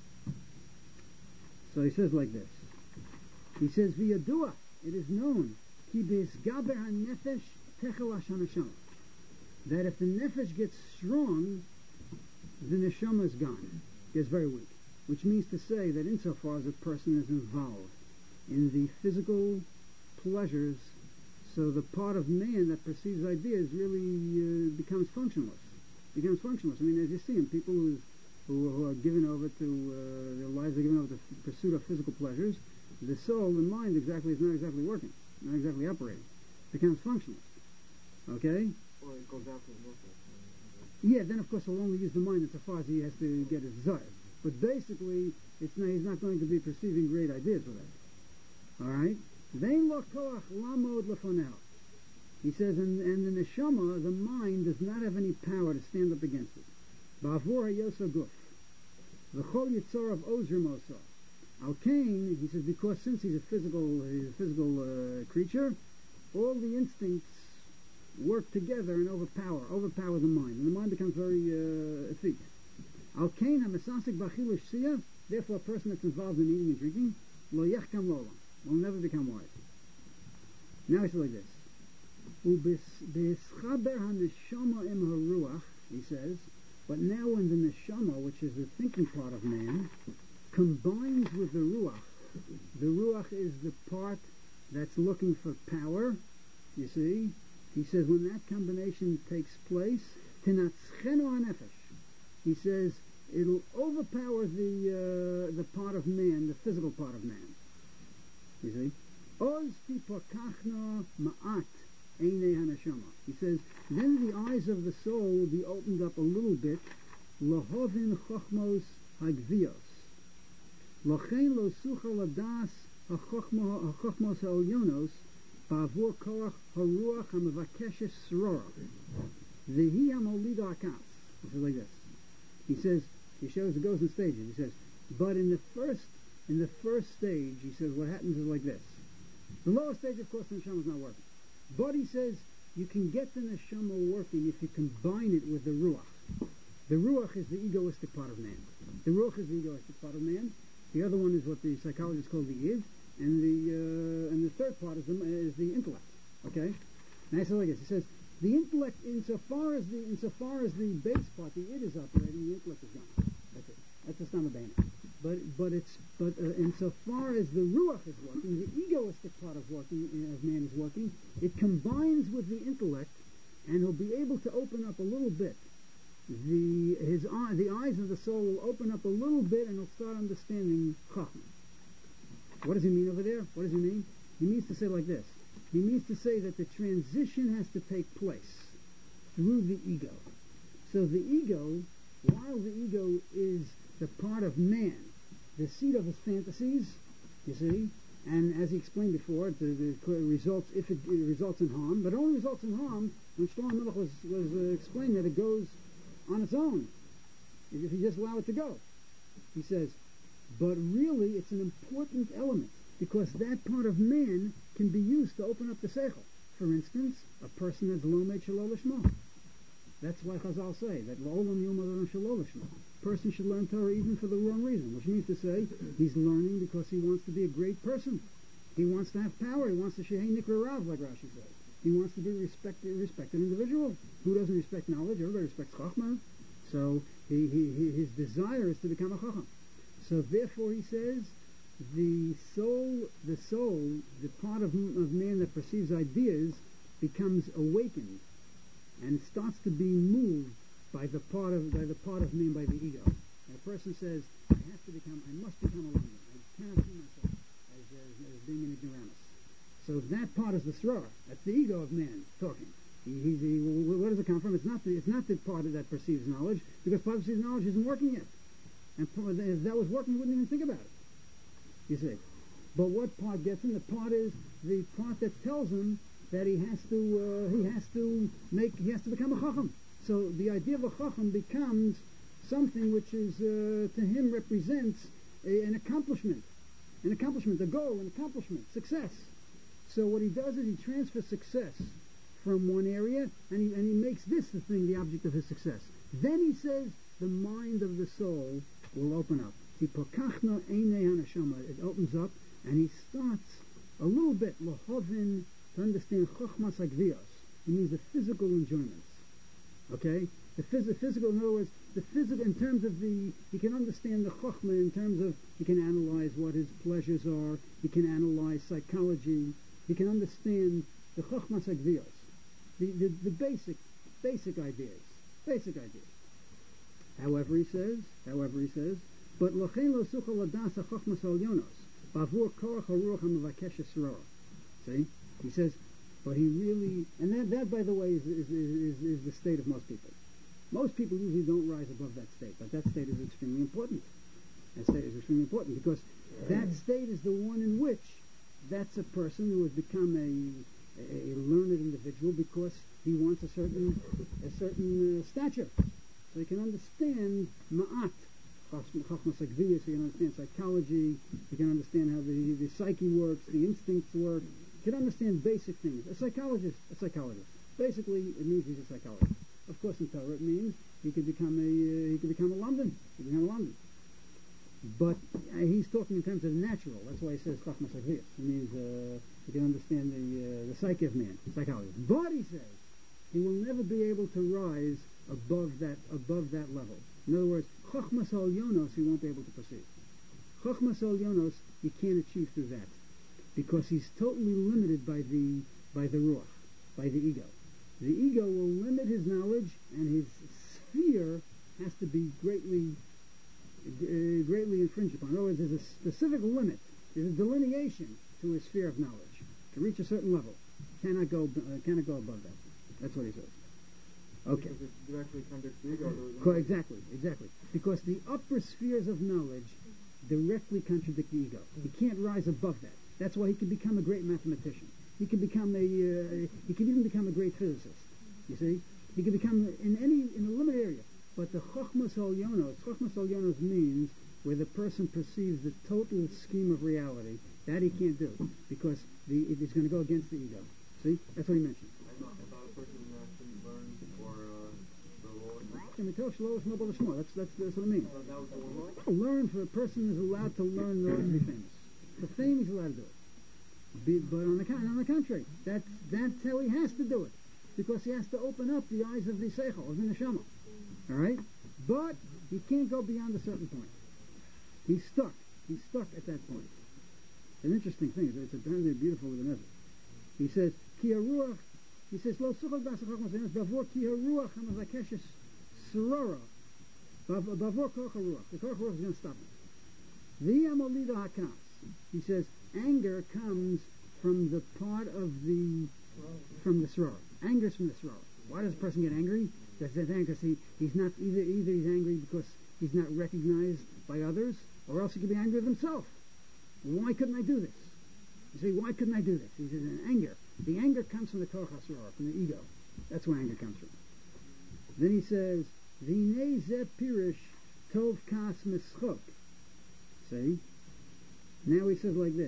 So he says like this. He says, V'yadua, it is known, ki b'isgaber ha-nefesh techel ha-neshama. That if the nefesh gets strong, the neshama is gone. Gets very weak. Which means to say that insofar as a person is involved in the physical pleasures, so the part of man that perceives ideas really uh, becomes functionless. Becomes functionless. I mean, as you see in people who, who, who are given over to, uh, their lives are given over to f- pursuit of physical pleasures, the soul, the mind exactly is not exactly working, not exactly operating. Becomes functionless. Okay? Or it goes out to the nefesh. Yeah, then of course he'll only use the mind insofar as he has to get his desire. But basically, it's not, he's not going to be perceiving great ideas with that. Alright? Vein lo koach lamod lefonel. He says, and, and the neshama, the mind, does not have any power to stand up against it. Ba'avor hayosa guf. V'chol yitzor of ozrim osa. Al Cain, he says, because since he's a physical, he's a physical uh, creature, all the instincts work together and overpower, overpower the mind. And the mind becomes very uh, effete. Al Cain ha-mesasik b'achil shiyah, therefore a person that's involved in eating and drinking, lo yachkam lo'olam, will never become wise. Now he says like this. U'b'eschaber ha-neshama im ha-ruach, he says, but now when the neshama, which is the thinking part of man, combines with the ruach, the ruach is the part that's looking for power, you see, he says when that combination takes place, tinatzchenu ha-nefesh, he says it'll overpower the uh, the part of man, the physical part of man. You see? Oz tipakachna ma'at einei haneshama. He says, then the eyes of the soul will be opened up a little bit. Lahovin chochmos hagvios. Lochein lo sucha ladas hachokmos ha'olyonos ba'avur koach haruach ha'mevakeshes srora. V'hi ha'molida akas. He says like this. He says, he shows, it goes in stages. He says, but in the first, in the first stage, he says, what happens is like this. The lowest stage, of course, the neshama is not working. But he says, you can get the neshama working if you combine it with the ruach. The ruach is the egoistic part of man. The ruach is the egoistic part of man. The other one is what the psychologists call the id, and the uh, and the third part is the is the intellect. Okay, and I say like this. It says the intellect, insofar as the insofar as the base part, the id is operating, the intellect is gone. That's it. That's the stam bana. But but it's but uh, insofar as the ruach is working, the egoistic part of working uh, of man is working, it combines with the intellect, and he'll be able to open up a little bit. The his eye, the eyes of the soul will open up a little bit, and he'll start understanding chachma. What does he mean over there? What does he mean? He means to say like this. He means to say that the transition has to take place through the ego. So the ego, while the ego is the part of man, the seat of his fantasies, you see, and as he explained before, the, the results if it, it results in harm, but it only results in harm when Shlomo Melech was was uh, explaining that it goes on its own, if you just allow it to go. He says, but really it's an important element, because that part of man can be used to open up the seichel. For instance, a person that's lomed shelo lishma. That's why Chazal say that l'olam yilmad shelo lishma. A person should learn Torah even for the wrong reason, which means to say he's learning because he wants to be a great person. He wants to have power. He wants to shehei nikra rav, like Rashi says. He wants to be a respected, respected individual. Who doesn't respect knowledge? Everybody respects chachma. So he, he, he, his desire is to become a chacham. So therefore he says, the soul, the soul, the part of, of man that perceives ideas, becomes awakened and starts to be moved by the part of by the part of man, by the ego. And a person says, I have to become, I must become a London. I cannot see myself as, as, as being an ignoramus. So that part is the sror. That's the ego of man talking. He, he's, he, where does it come from? It's not the it's not the part that perceives knowledge, because part that perceives knowledge isn't working yet. And if that was working, we wouldn't even think about it. You see. But what part gets him? The part is the part that tells him that he has to uh, he has to make he has to become a chacham. So the idea of a chacham becomes something which is uh, to him represents a, an accomplishment, an accomplishment, a goal, an accomplishment, success. So what he does is he transfers success from one area, and he and he makes this the thing, the object of his success. Then he says the mind of the soul will open up. It opens up, and he starts a little bit lahovin to understand chochmas agvios. It means the physical enjoyments. Okay, the phys- physical. In other words, the physical in terms of the. He can understand the chochma in terms of he can analyze what his pleasures are. He can analyze psychology. He can understand the chochmas agvios, the, the the basic basic ideas, basic ideas. However, he says. However, he says. But lochein lo suchal ladas chochmas olyonos bavur korach haruach hamavakesh esrora. See, he says, but he really, and that, that by the way, is is, is is the state of most people. Most people usually don't rise above that state, but that state is extremely important. That state is extremely important because that state is the one in which that's a person who has become a a learned individual because he wants a certain a certain uh, stature, so he can understand ma'at. Chachmas agviyas, he can understand psychology, he can understand how the, the psyche works, the instincts work, he can understand basic things. A psychologist, a psychologist. Basically, it means he's a psychologist. Of course, in Torah, it means he could become a uh, he could become a London. He could become a London. But uh, he's talking in terms of natural. That's why he says Chachmas agviyas. It means uh, he can understand the uh, the psyche of man, psychologist. But he says he will never be able to rise above that above that level. In other words, Chochmas Olyonos he won't be able to perceive. Chochmas Olyonos he can't achieve through that, because he's totally limited by the by the ruach, by the ego. The ego will limit his knowledge, and his sphere has to be greatly uh, greatly infringed upon. In other words, there's a specific limit, there's a delineation to his sphere of knowledge. To reach a certain level, cannot go uh, cannot go above that. That's what he says. Okay. Because it directly contradicts the ego. Co- exactly, exactly. Because the upper spheres of knowledge directly contradict the ego. He can't rise above that. That's why he can become a great mathematician. He can become a. Uh, he can even become a great physicist. You see, he can become in any in a limited area. But the chochmas olyonos, chochmas olyonos means where the person perceives the total scheme of reality. That he can't do because the it is going to go against the ego. See, that's what he mentioned. I thought, I thought a person uh, shouldn't learn for uh, the Lord. That's, that's, that's what I mean. Learn, for a person is allowed to learn in order to be famous. For fame, he's allowed to do it. Be, but on the, on the contrary, that's, that's how he has to do it. Because he has to open up the eyes of the seichel, of the neshama. Alright? But he can't go beyond a certain point. He's stuck. He's stuck at that point. An interesting thing. It's apparently beautiful with an effort. He says, Ki haruach, he says, Lo suchot b'asachach masenes, bavor ki haruach hamavakeshes sorora, bavor koch haruach. The koch haruach is going to stop him. V'hi amolida hakas. He says, anger comes from the part of the, from the soror. Anger is from the soror. Why does a person get angry? Because he, he's not, either, either he's angry because he's not recognized by others, or else he could be angry with himself. Why couldn't I do this? You say, why couldn't I do this? He says, in anger. The anger comes from the koch hasor, from the ego. That's where anger comes from. Then he says, V'nei zeh pirish tov kas mischok. See? Now he says like this.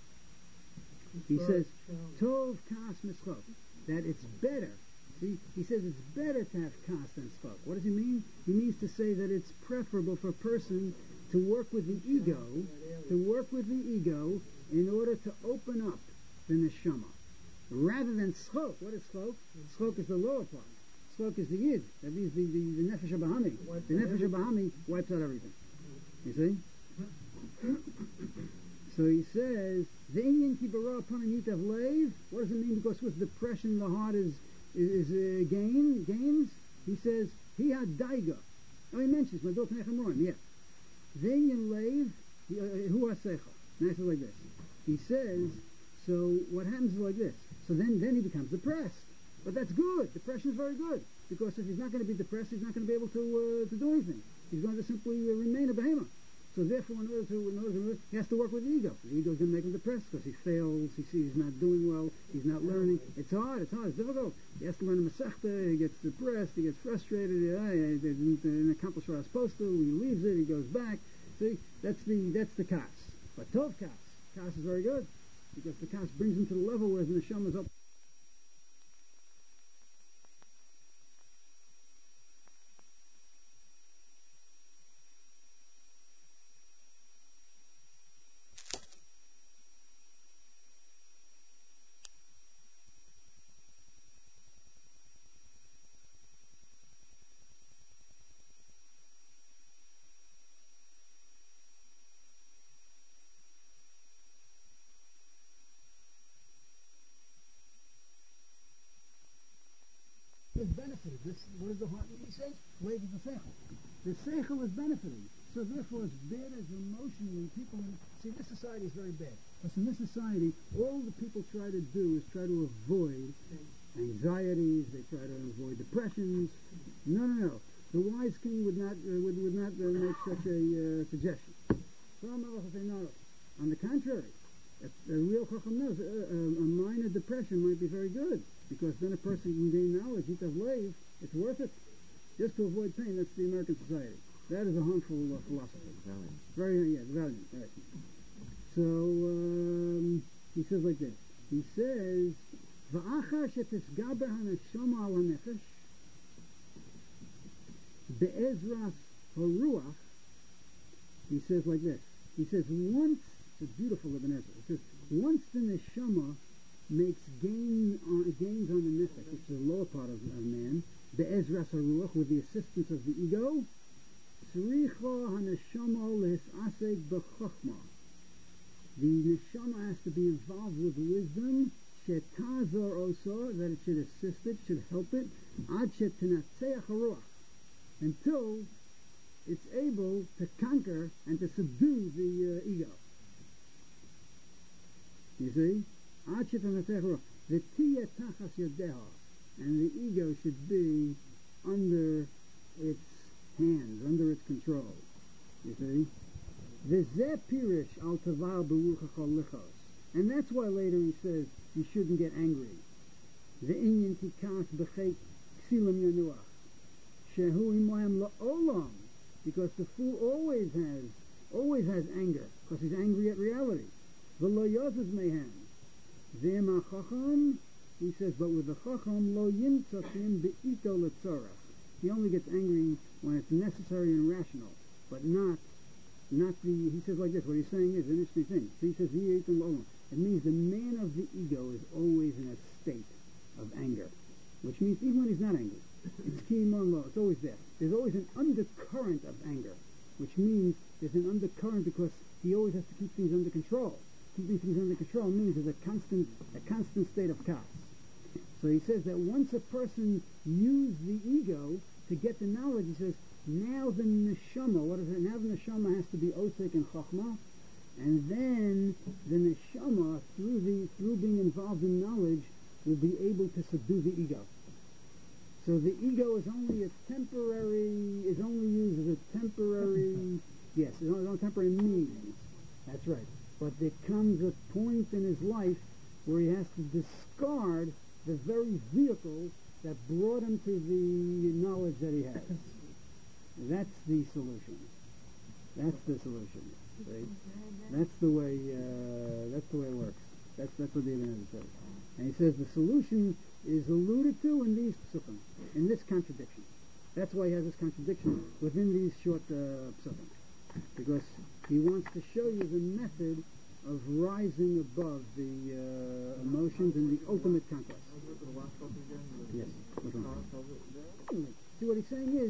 He says, Tov kas mischok. That it's better. See, he says it's better to have kas than schok. What does he mean? He means to say that it's preferable for a person to work with the ego, to work with the ego in order to open up the neshama. Rather than schok. What is schok? Schok is the lower part. Schok is the yid. That means the, the, the nefesh habahami. The nefesh habahami wipes out everything. You see? So he says, the inyan ki bara pananit of leiv. What does it mean? Because with depression the heart is is, is uh, gain, gains. He says, he had daiga. Oh, he mentions, Madot Nechem Roim, yeah. The inyan leiv, hu hasecha. Now he says like this. He says, so what happens is like this. So then, then he becomes depressed. But that's good. Depression is very good. Because if he's not going to be depressed, he's not going to be able to uh, to do anything. He's going to simply uh, remain a behemoth. So therefore, in order to, in order to, he has to work with the ego. The ego is going to make him depressed because he fails, he sees he's not doing well, he's not learning. It's hard, it's hard, it's difficult. He has to learn a Masechta, he gets depressed, he gets frustrated, he, he didn't, didn't accomplish what I was supposed to, he leaves it, he goes back. See, that's the that's the kas. But Tov kas. Kas is very good because the kas brings him to the level where the neshama is up. Is benefited. This, what is the heart? He says, "Lady the seichel." The seichel is benefiting. So therefore, as bad as emotionally people in, see, this society is very bad. Because in this society, all the people try to do is try to avoid anxieties. They try to avoid depressions. No, no, no. The wise king would not uh, would would not uh, make such a uh, suggestion. So I'm going to say no. On the contrary, a, a real chacham knows a, a, a minor depression might be very good. Because then a person can gain knowledge, eat of lave, it's worth it. Just to avoid pain, that's the American society. That is a harmful uh, philosophy. Valiant. Very, yeah, valiant, right. So, um, he says like this. He says, V'achar shetisgaber haneshama al hanefesh, be'ezras haruach, he says like this. He says, once, it's beautiful Ibn Ezra, he says, once the neshama makes gain on, gains on the nefesh, which is the lower part of, of man, be'ezras haruach, with the assistance of the ego, tzricha haneshama les'asek b'chochma. The neshama has to be involved with wisdom, shetazor oso, that it should assist it, should help it, ad shetinatzeach haruach, until it's able to conquer and to subdue the uh, ego. You see? The tiya tachas yodeha, and the ego should be under its hands, under its control. You see? V'zeh pirish al tavar beruchachol lichos, and that's why later he says you shouldn't get angry. The inyan tikas b'chei ksilim yanuach shehu imoyam la'olam, because the fool always has always has anger because he's angry at reality. V'lo yozes mehem. V'ema chacham, he says, but with the chacham lo yimtzakim be'ito letzorach. he only gets angry when it's necessary and rational, but not, not the, he says like this, what he's saying is an interesting thing. So he says, it means the man of the ego is always in a state of anger, which means even when he's not angry, it's kimon lo, it's always there. There's always an undercurrent of anger, which means there's an undercurrent because he always has to keep things under control. Keeping things under control means there's a constant, a constant state of chaos. So he says that once a person used the ego to get the knowledge, he says, now the neshama, what is it? Now the neshama has to be osek and chachma, and then the neshama, through the through being involved in knowledge, will be able to subdue the ego. So the ego is only a temporary, is only used as a temporary, yes, it's only a temporary means. That's right. But there comes a point in his life where he has to discard the very vehicle that brought him to the knowledge that he has. That's the solution. That's the solution. Right? That's the way. Uh, that's the way it works. That's that's what the Ibn says. And he says the solution is alluded to in these psukim, in this contradiction. That's why he has this contradiction within these short uh, psukim, because he wants to show you the method of rising above the uh, emotions and the ultimate conquest. Yes. See, what he's saying is,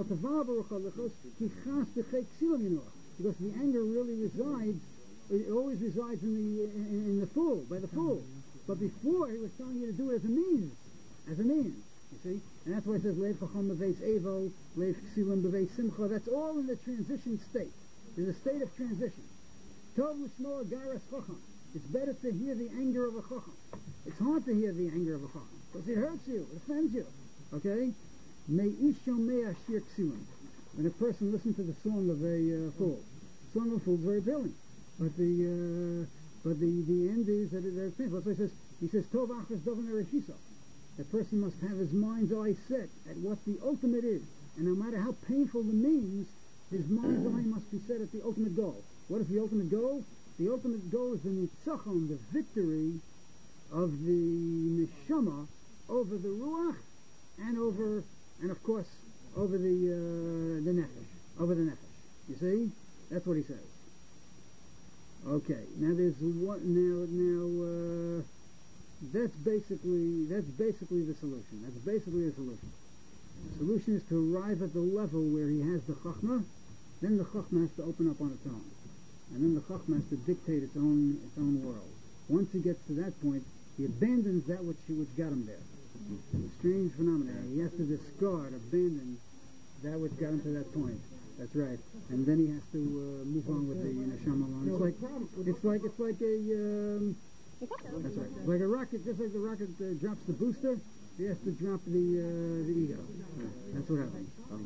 because the anger really resides, it always resides in the in, in the fool, by the fool. But before, he was telling you to do it as a means, as a means. You see, and that's why it says Leiv Chacham B'Veis Evo, Leiv Ksilim B'Veis Simcha. That's all in the transition state. There's a state of transition. Tov L'Shmoa Garas Chacham. It's better to hear the anger of a Chacham. It's hard to hear the anger of a Chacham because it hurts you, it offends you. Okay? May Ishomei Ashir Ksilim. When a person listens to the song of a uh, fool, the song of a fool is very appealing, but the uh, but the, the end is that it's painful. That's why he says he says Tov Achas Dovan Ereshiso. The person must have his mind's eye set at what the ultimate is, and no matter how painful the means, his mind's eye must be set at the ultimate goal. What is the ultimate goal? The ultimate goal is the nitzachon, the victory of the neshama over the ruach, and over, and of course, over the uh, the nefesh, over the nefesh. You see, that's what he says. Okay, now there's what now now. Uh, That's basically that's basically the solution. That's basically the solution. The solution is to arrive at the level where he has the chachma, then the chachma has to open up on its own, and then the chachma has to dictate its own its own world. Once he gets to that point, he abandons that which which got him there. It's a strange phenomenon. He has to discard, abandon that which got him to that point. That's right. And then he has to uh, move on with the neshama alone. It's like it's like it's like a. Um, That's right. It's like a rocket, just like the rocket uh, drops the booster, he has to drop the uh, the ego. That's what happens.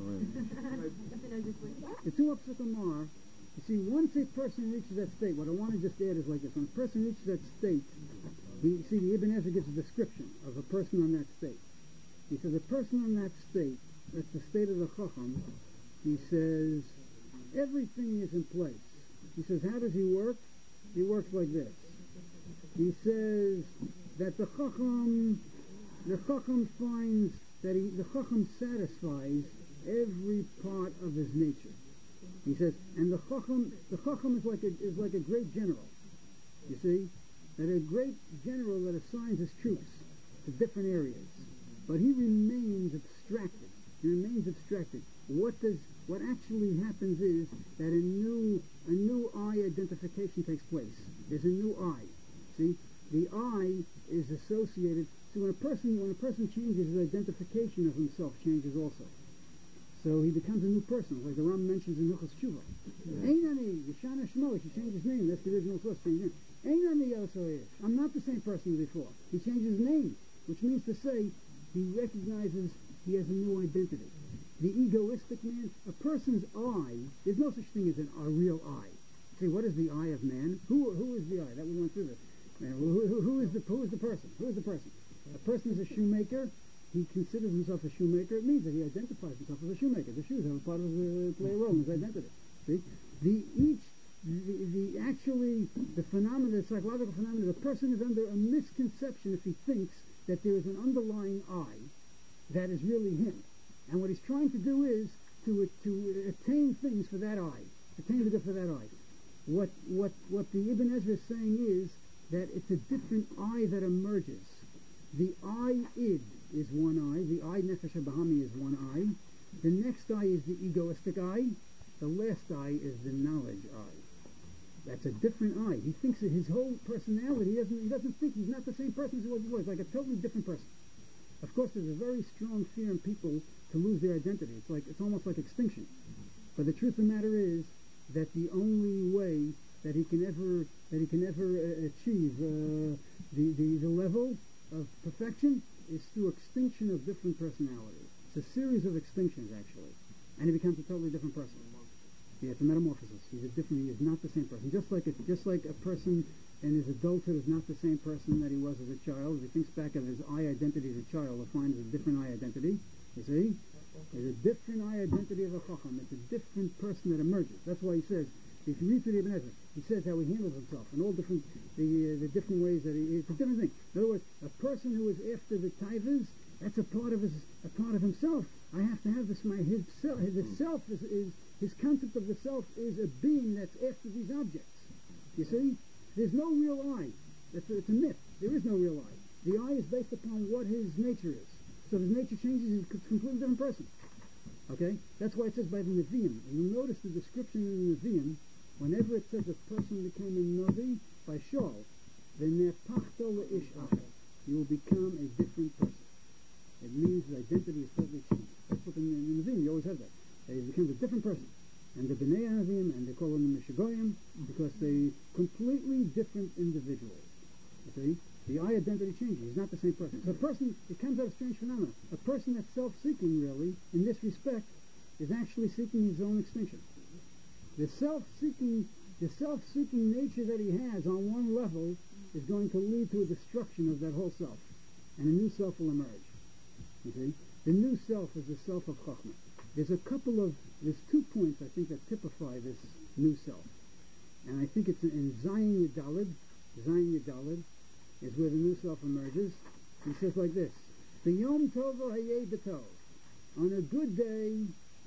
The two upsukam are, you see, once a person reaches that state, what I want to just add is like this. When a person reaches that state, he, see, the Ibn Ezra gives a description of a person on that state. He says, a person on that state, that's the state of the Chacham, he says, everything is in place. He says, how does he work? He works like this. He says that the Chacham, the Chacham finds that he, the Chacham satisfies every part of his nature. He says, and the Chacham, the Chacham is like a is like a great general. You see, that a great general that assigns his troops to different areas, but he remains abstracted. He remains abstracted. What does what actually happens is that a new a new eye identification takes place. There's a new eye. See, the I is associated. See, when a person when a person changes, his identification of himself changes also. So he becomes a new person, like the Ram mentions in Nuchas Tshuva. Einani, Yeshana Shmo. He changed his name. That's the original source. Changed his name. Einani Yosoish. I'm not the same person before. He changed his name, which means to say he recognizes he has a new identity. The egoistic man, a person's I. There's no such thing as an, a real I. See, what is the eye of man? Who who is the I? That we went through this. Who, who, who is the who is the person? Who is the person? A person is a shoemaker. He considers himself a shoemaker. It means that he identifies himself as a shoemaker. The shoes have a part of his uh, play a role in his identity. See, the each the, the actually the phenomena, the psychological phenomena. The person is under a misconception if he thinks that there is an underlying I that is really him. And what he's trying to do is to to attain things for that eye, attain the good for that eye. What what what the Ibn Ezra is saying is that it's a different eye that emerges. The eye id is one eye. The eye nefesh bahami is one eye. The next eye is the egoistic eye. The last eye is the knowledge eye. That's a different eye. He thinks that his whole personality, he doesn't, he doesn't think he's not the same person as he was before. He's like a totally different person. Of course, there's a very strong fear in people to lose their identity. It's like it's almost like extinction. But the truth of the matter is that the only way that he can ever that he can ever uh, achieve uh, the, the the level of perfection is through extinction of different personalities. It's a series of extinctions, actually, and he becomes a totally different person. Yeah, it's a metamorphosis. He's a different. He is not the same person. Just like a, just like a person in his adulthood is not the same person that he was as a child. If he thinks back of his eye identity as a child, he'll find a different eye identity. You see, there's a different eye identity of a chacham. It's a different person that emerges. That's why he says, if you read through the Ibn Ezra, he says how he handles himself and all different the uh, the different ways that he. It's a different thing. In other words, a person who is after the taivas, that's a part of his a part of himself. I have to have this. My his self. His self is, is his concept of the self is a being that's after these objects. You see, there's no real I. It's a, it's a myth. There is no real I. The I is based upon what his nature is. So if his nature changes, he's a completely different person. Okay, that's why it says by the Nevi'im. And you'll notice the description in the Nevi'im. Whenever it says a person became a Navi by Shaul, then nepachto leish acher. You will become a different person. It means the identity is totally changed. That's what in, in the Nevi'im you always have that. He becomes a different person. And the Bnei Nevi'im, and they call them the Mishagoyim, because they completely different individuals. You see? The I identity changes. He's not the same person. So a person, it comes out of strange phenomena. A person that's self-seeking, really, in this respect, is actually seeking his own extinction. The self-seeking, the self-seeking nature that he has on one level is going to lead to a destruction of that whole self. And a new self will emerge. You see? The new self is the self of Chachma. There's a couple of, there's two points I think that typify this new self. And I think it's in Zayin Yadalid, Zayin Yadalid, is where the new self emerges. He says like this, B'yom tovo hayeh b'tov. On a good day,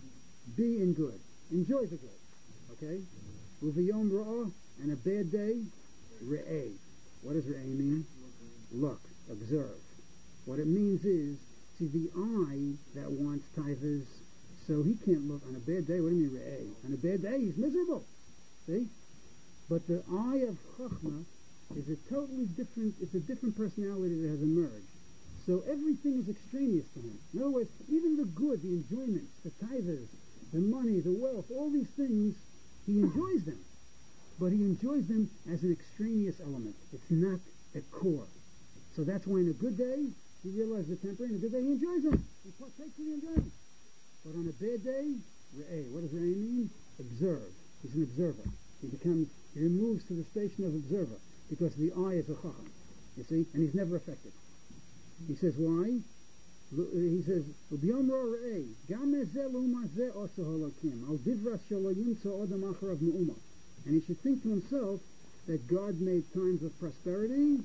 be in good. Enjoy the good. Okay? U'v'yom ra'ah, and a bad day, re'eh. What does re'eh mean? Look, observe. What it means is, see, the eye that wants taivas, so he can't look on a bad day. What do you mean re'eh? On a bad day, he's miserable. See? But the eye of Chachma is a totally different, it's a different personality that has emerged. So everything is extraneous to him. In other words, even the good, the enjoyments, the taivas, the money, the wealth, all these things, he enjoys them. But he enjoys them as an extraneous element. It's not a core. So that's why in a good day, he realizes the temporary, and a good day he enjoys them. He partakes in the enjoyment. But on a bad day, re'eh. What does re'eh mean? Observe. He's an observer. He becomes, he moves to the station of observer. Because the eye is a chacham, you see, and he's never affected. He says, why? He says, "Ubiyom ro'rei, gam ezeh lumazeh oso holokim, al divras shelo yimtzo odam acharav me'uma." And he should think to himself that God made times of prosperity,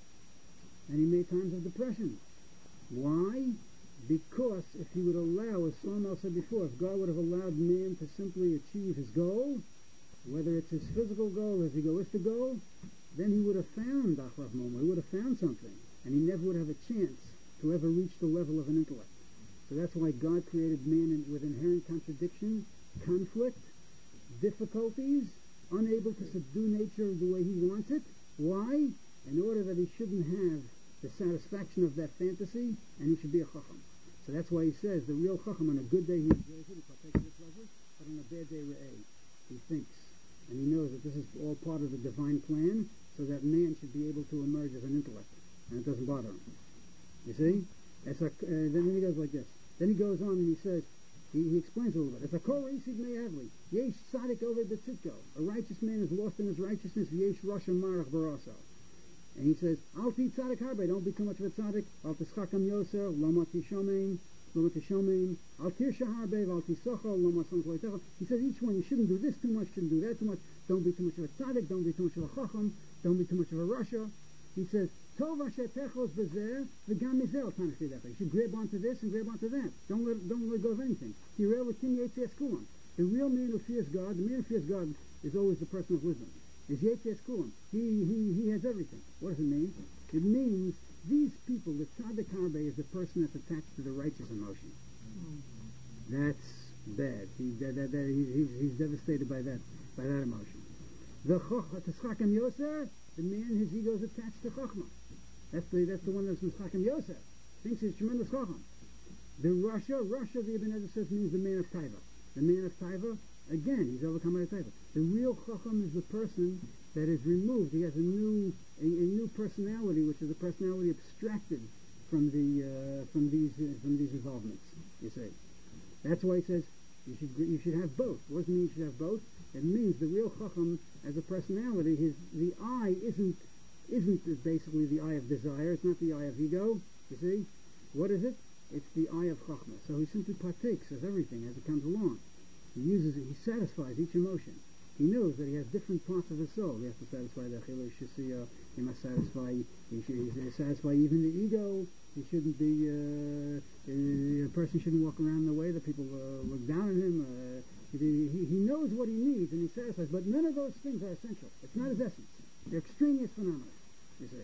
and he made times of depression. Why? Because if he would allow, as Solomon said before, if God would have allowed man to simply achieve his goal, whether it's his physical goal, his egoistic goal, then he would have found Achrav Moma, he would have found something, and he never would have a chance to ever reach the level of an intellect. So that's why God created man in, with inherent contradiction, conflict, difficulties, unable to subdue nature the way he wants it. Why? In order that he shouldn't have the satisfaction of that fantasy, and he should be a Chacham. So that's why he says the real Chacham, on a good day he enjoys it, he partakes of the pleasure, but on a bad day, re'eh, he thinks. And he knows that this is all part of the divine plan, so that man should be able to emerge as an intellect, and it doesn't bother him. You see? It's a, uh, then he goes like this. Then he goes on and he says, he, he explains a little bit. It's a kol isid me'avli. Yesh tzadik over b'tzidko. A righteous man is lost in his righteousness. Yesh rasha marach baraso. And he says, Al ti tzadik harbe. Don't be too much of a tzadik. Al tischakam yoser. Lama tishomein. Lama tishomein. Al tirsha harbe. Al tisocho. Lama son koitecho. He says each one, you shouldn't do this too much, shouldn't do that too much. Don't be too much of a tzadik. Don't be too much of a chacham. Don't be too much of a rasha. He says, Tov asher techos b'zeh v'gam mizel tanach yidecha. You should grab onto this and grab onto that. Don't let don't let go of anything. Tirel v'tim yetzes kulam. The real man who fears God, the man who fears God is always the person of wisdom. Is yetzes kulam. He he he has everything. What does it mean? It means these people, the tzaddik harbe is the person that's attached to the righteous emotion. That's bad. He, that, that, that, he, he's, he's devastated by that by that emotion. The Tzchakem Yosef, the man, his ego is attached to Chachma. That's the that's the one that's Tzchakem Yosef. Thinks he's tremendous Chacham. The Rasha, Rasha, the Ibn Ezra says, means the man of Taiva. The man of Taiva, again, he's overcome by Taiva. The real Chacham is the person that is removed. He has a new a, a new personality, which is a personality abstracted from the uh, from these uh, from these involvements. You see, that's why he says you should you should have both. What does it mean you should have both? It means the real Chacham as a personality. His the eye isn't isn't basically the eye of desire. It's not the eye of ego. You see, what is it? It's the eye of Chachma. So he simply partakes of everything as it comes along. He uses it. He satisfies each emotion. He knows that he has different parts of his soul. He has to satisfy the Achilles Shisiya. He must satisfy. He should he satisfy even the ego. He shouldn't be. Uh, uh, a person shouldn't walk around the way that people uh, look down on him. Uh, he, he he knows what he needs and he satisfies. But none of those things are essential. It's not his essence. They're extraneous phenomena. You see.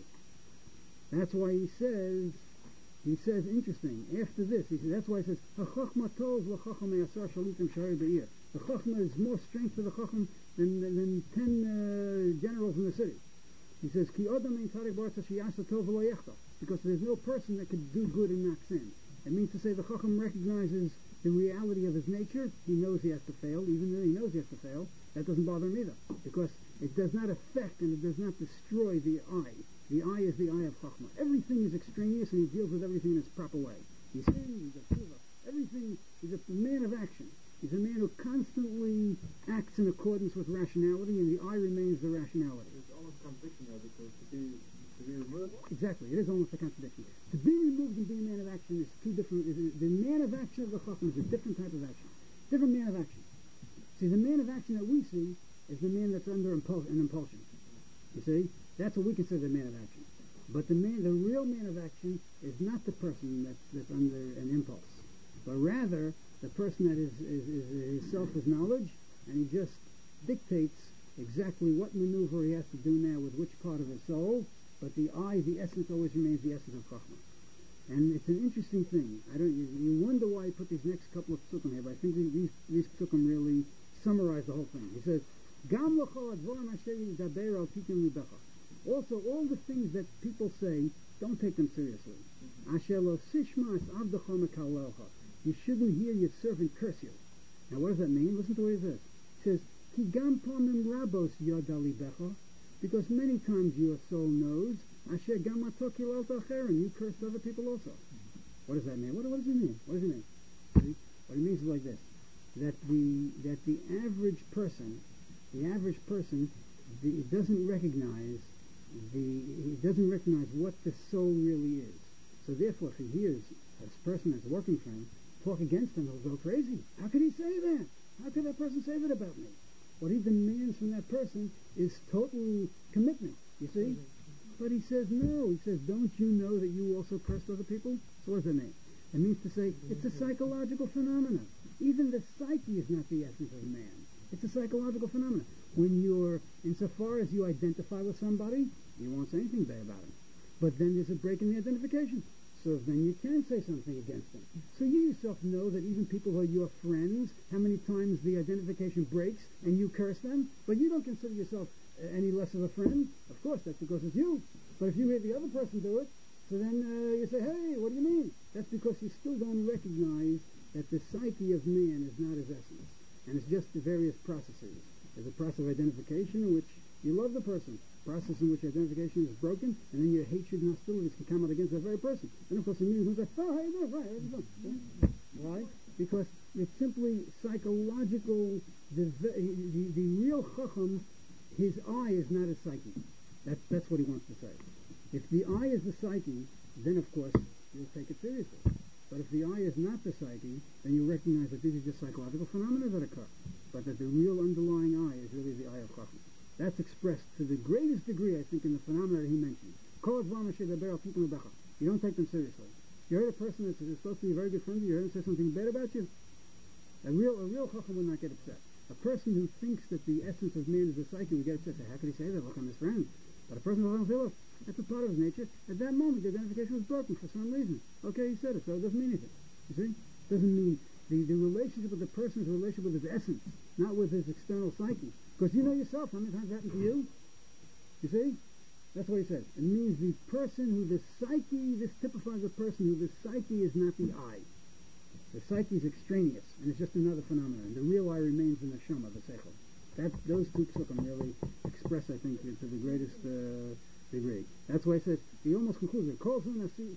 That's why he says. He says, interesting, after this, he says, that's why he says, HaChachma tov l'chacham yasar shalitim shari be'ir. The Chachma is more strength for the Chacham than, than, than ten uh, generals in the city. He says, Ki odam ein tzadik b'artza sheyasa tov v'lo yechta. Because there's no person that could do good and not sin. It means to say the Chacham recognizes the reality of his nature. He knows he has to fail. Even though he knows he has to fail, that doesn't bother him either. Because it does not affect and it does not destroy the eye. The eye is the eye of Chachma. Everything is extraneous and he deals with everything in its proper way. He sins, he's a tshuva. Everything, he's a man of action. He's a man who constantly acts in accordance with rationality, and the eye remains the rationality. It's almost a contradiction there, because to be, to be removed... Exactly, it is almost a contradiction. To be removed and be a man of action is two different... Is, the man of action of the Chacham is a different type of action. Different man of action. See, the man of action that we see is the man that's under impul- an impulsion. You see? That's what we consider the man of action. But the man, the real man of action is not the person that's, that's under an impulse, but rather the person that is, is, is his self is knowledge, and he just dictates exactly what maneuver he has to do now with which part of his soul, but the eye, the essence always remains the essence of Chachma. And it's an interesting thing. I don't. You, you wonder why he put these next couple of psukim here, but I think these, these psukim really summarize the whole thing. He says, Gam l'chol advorim asher yidaber al titim libecha. Also, all the things that people say, don't take them seriously. Asher lo sishmas avdecha mekalelcha. You shouldn't hear your servant curse you. Now, what does that mean? Listen to what he says. It says, Ki gam pamim rabos yoda libecha, because many times your soul knows, Asher gam ato kilalta acherim, you cursed other people also. What does that mean? What, what does it mean? What does it mean? See? What it means is like this: that the that the average person, the average person, the, doesn't recognize. The, he doesn't recognize what the soul really is. So therefore, if he hears this person that's working for him talk against him, he'll go crazy. How could he say that? How could that person say that about me? What he demands from that person is total commitment, you see? Mm-hmm. But he says, no. He says, don't you know that you also cursed other people? So what does that mean? It means to say, it's a psychological phenomenon. Even the psyche is not the essence of man. It's a psychological phenomenon. When you're, insofar as you identify with somebody, you won't say anything bad about him. But then there's a break in the identification. So then you can say something against them. So you yourself know that even people who are your friends, how many times the identification breaks and you curse them, but you don't consider yourself any less of a friend. Of course, that's because it's you. But if you hear the other person do it, so then uh, you say, hey, what do you mean? That's because you still don't recognize that the psyche of man is not his essence. And it's just the various processes. There's a process of identification in which you love the person, process in which identification is broken, and then your hatred and hostilities can come out against that very person. And of course, immediately say, oh, how you doing? Right, how you doing? Why? Because it's simply psychological. The, the, the real Chacham, his eye is not his psyche. That's, that's what he wants to say. If the eye is the psyche, then of course, you'll take it seriously. But if the eye is not the psyche, then you recognize that these are just psychological phenomena that occur. But that the real underlying eye is really the eye of Chacham. That's expressed to the greatest degree, I think, in the phenomena that he mentioned. You don't take them seriously. You heard a person that's supposed to be a very good friend of you, you heard him say something bad about you? A real, a real chacham would not get upset. A person who thinks that the essence of man is the psyche would get upset. Say, how could he say that? Look, I'm his friend. But a person who doesn't say, look, that's a part of his nature. At that moment, the identification was broken for some reason. Okay, he said it, so it doesn't mean anything. You see? It doesn't mean the, the relationship with the person is a relationship with his essence, not with his external psyche. Because you know yourself, how many times it happened to you? You see? That's what he said. It means the person who the psyche, this typifies a person who the psyche is not the I. The psyche is extraneous, and it's just another phenomenon. The real I remains in the shama, the seichel. That those two psukim really express, I think, to the greatest uh, degree. That's why he says, he almost concludes it. All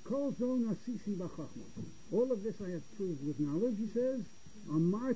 of this I have proved with knowledge, he says. I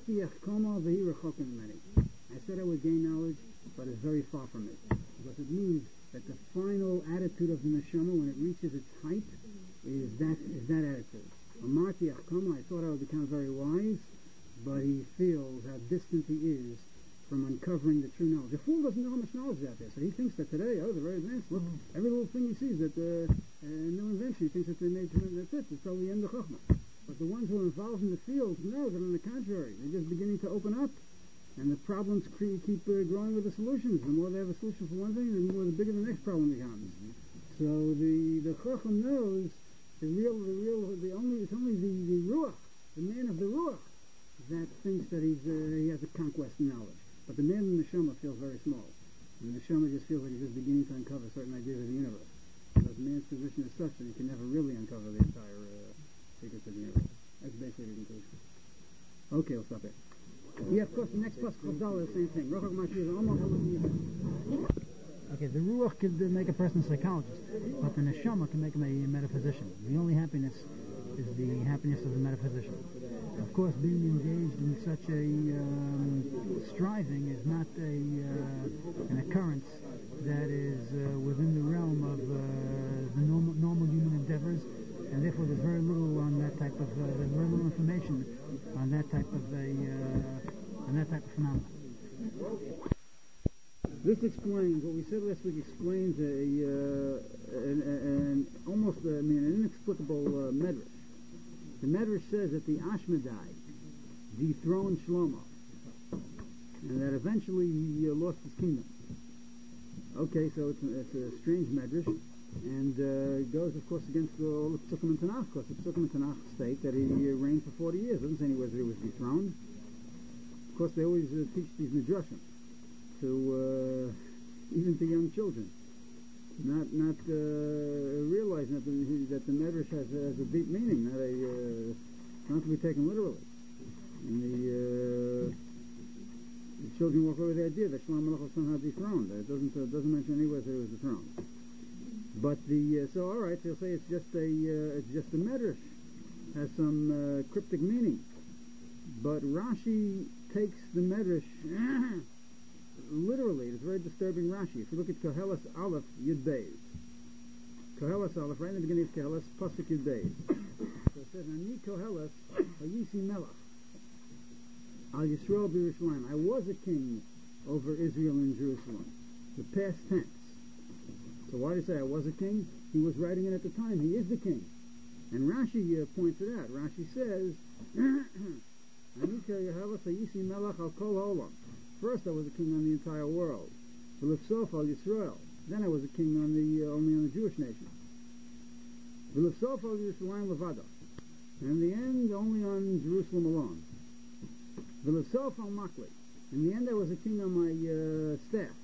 said I would gain knowledge, but it's very far from it. Because it means that the final attitude of the neshama, when it reaches its height, is that is that attitude. I thought I would become very wise, but he feels how distant he is from uncovering the true knowledge. A fool doesn't know how much knowledge is out there, so he thinks that today, oh, they're very advanced. Look, every little thing he sees, that uh, uh, new invention, he thinks that they made, that's it, it's probably the end of Chachma. But the ones who are involved in the field know that on the contrary, they're just beginning to open up, and the problems cre- keep uh, growing with the solutions. The more they have a solution for one thing, the more the bigger the next problem becomes. Mm-hmm. So the the Chacham knows the real, the real, the only, it's only the, the Ruach, the man of the Ruach, that thinks that he's uh, he has a conquest in knowledge. But the man in the Neshama feels very small. And the Neshama just feels like he's just beginning to uncover certain ideas of the universe. Because man's position is such that he can never really uncover the entire uh, secrets of the universe. That's basically the conclusion. Okay, we'll stop there. Yeah, of course, the next pasuk of Zal is the same thing. Okay, the Ruach can make a person a psychologist, but the Neshama can make him a metaphysician. The only happiness is the happiness of the metaphysician. Of course, being engaged in such a um, striving is not a uh, an occurrence that is uh, within the realm of uh, the normal, normal human endeavors, and therefore there's very little on that type of uh, there's very little information on that type of a uh, on that type of phenomenon. This explains what we said last week. Explains a uh, an, an almost uh, I mean an inexplicable uh, medrash. The medrash says that the Ashmedai dethroned Shlomo, and that eventually he uh, lost his kingdom. Okay, so it's a, it's a strange medrash, and uh, goes, of course, against the, all the Psukim and Tanakh. Of course, the Psukim and Tanakh state that he uh, reigned for forty years. It doesn't say anywhere that he was dethroned. Of course, they always uh, teach these midrashim to uh, even to young children, not not uh, realizing that the, that the medrash has, has a deep meaning, not a uh, not to be taken literally. And the, uh, the children walk away with the idea that Shlomo Melech was somehow dethroned. It doesn't uh, doesn't mention anywhere that he was dethroned. But the uh, so all right, they'll say it's just a uh, it's just a medrash, has some uh, cryptic meaning. But Rashi takes the medrash literally. It's very disturbing Rashi. If you look at Koheles Aleph Yud Beis, Koheles Aleph, right in the beginning of Koheles, Pasuk Yud Beis. So it says, Ani Koheles Hayisi Melech Al Yisrael B'Yerushalayim. I was a king over Israel and Jerusalem. The past tense. So why did he say I was a king? He was writing it at the time. He is the king. And Rashi uh, points it out. Rashi says, Ani Koheles Hayisi Melech Al Kol Ha'olam. First I was a king on the entire world. V'lifsof al Yisrael. Then I was a king on the uh, only on the Jewish nation. V'lifsof al Yerushalayim levada. And in the end, only on Jerusalem alone. V'lifsof al Makli. In the end, I was a king on my uh, staff.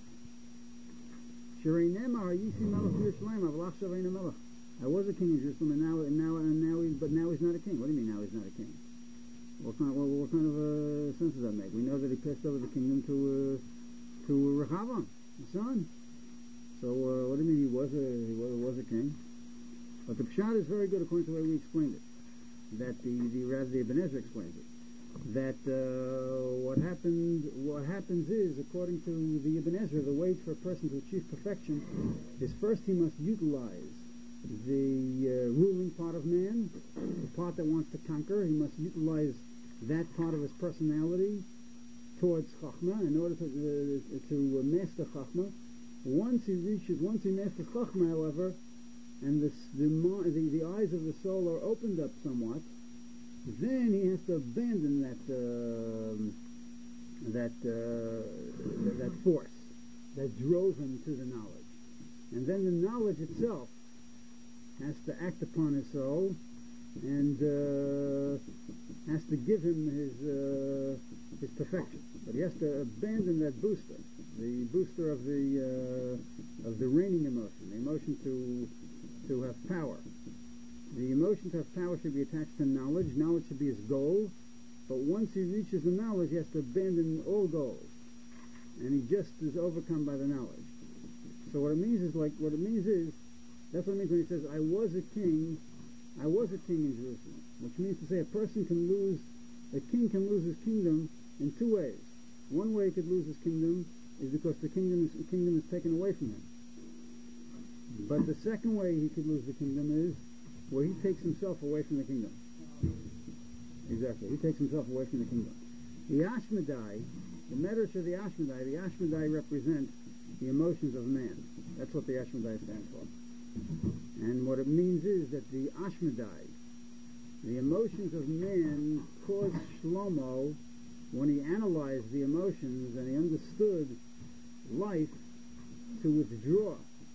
Shirei Nemar Yisi Melech Yerushalayim Avlach Shaveina Melech. I was a king in Jerusalem, and now, and now, and now, he's, but now he's not a king. What do you mean now he's not a king? What kind, what, what kind of uh, sense does that make? We know that he passed over the kingdom to uh, to Rehavam, his son. So uh, what do you mean he was a he was, was a king? But the Pshat is very good according to the way we explained it. That the the rather the Ibn Ezra explains it. That uh, what happened what happens is, according to the Ibn Ezra, the way for a person to achieve perfection is first he must utilize the uh, ruling part of man, the part that wants to conquer. He must utilize that part of his personality towards Chachma in order to uh, to uh, master Chachma. Once he reaches, once he masters Chachma, however, and the, the, the, the eyes of the soul are opened up somewhat, then he has to abandon that uh, that uh, that force that drove him to the knowledge, and then the knowledge itself has to act upon his soul and uh, has to give him his uh, his perfection. But he has to abandon that booster, the booster of the uh, of the reigning emotion, the emotion to to have power. The emotion to have power should be attached to knowledge. Knowledge should be his goal. But once he reaches the knowledge, he has to abandon all goals, and he just is overcome by the knowledge. So what it means is like what it means is that's what it means when he says, "I was a king." I was a king in Jerusalem, which means to say a person can lose, a king can lose his kingdom in two ways. One way he could lose his kingdom is because the kingdom is, the kingdom is taken away from him. But the second way he could lose the kingdom is where he takes himself away from the kingdom. Exactly, he takes himself away from the kingdom. The Ashmedai, the Medrash of the Ashmedai, the Ashmedai represent the emotions of man. That's what the Ashmedai stands for. And what it means is that the Ashmedai, the emotions of man, caused Shlomo, when he analyzed the emotions and he understood life, to withdraw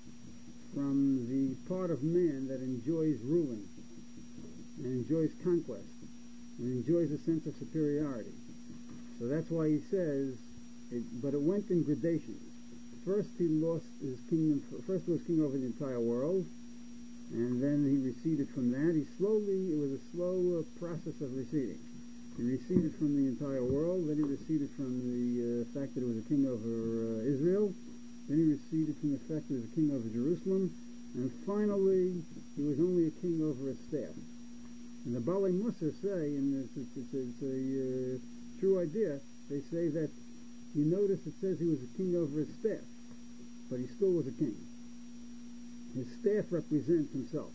from the part of man that enjoys ruling and enjoys conquest and enjoys a sense of superiority. So that's why he says, it, but it went in gradations. First he lost his kingdom, first he was king over the entire world, and then he receded from that. He slowly, it was a slow uh, process of receding. He receded from the entire world, then he receded from the uh, fact that he was a king over uh, Israel, then he receded from the fact that he was a king over Jerusalem, and finally he was only a king over a staff. And the Balei Musar say, and it's, it's, it's, it's a uh, true idea, they say that you notice it says he was a king over his staff, but he still was a king. His staff represents himself.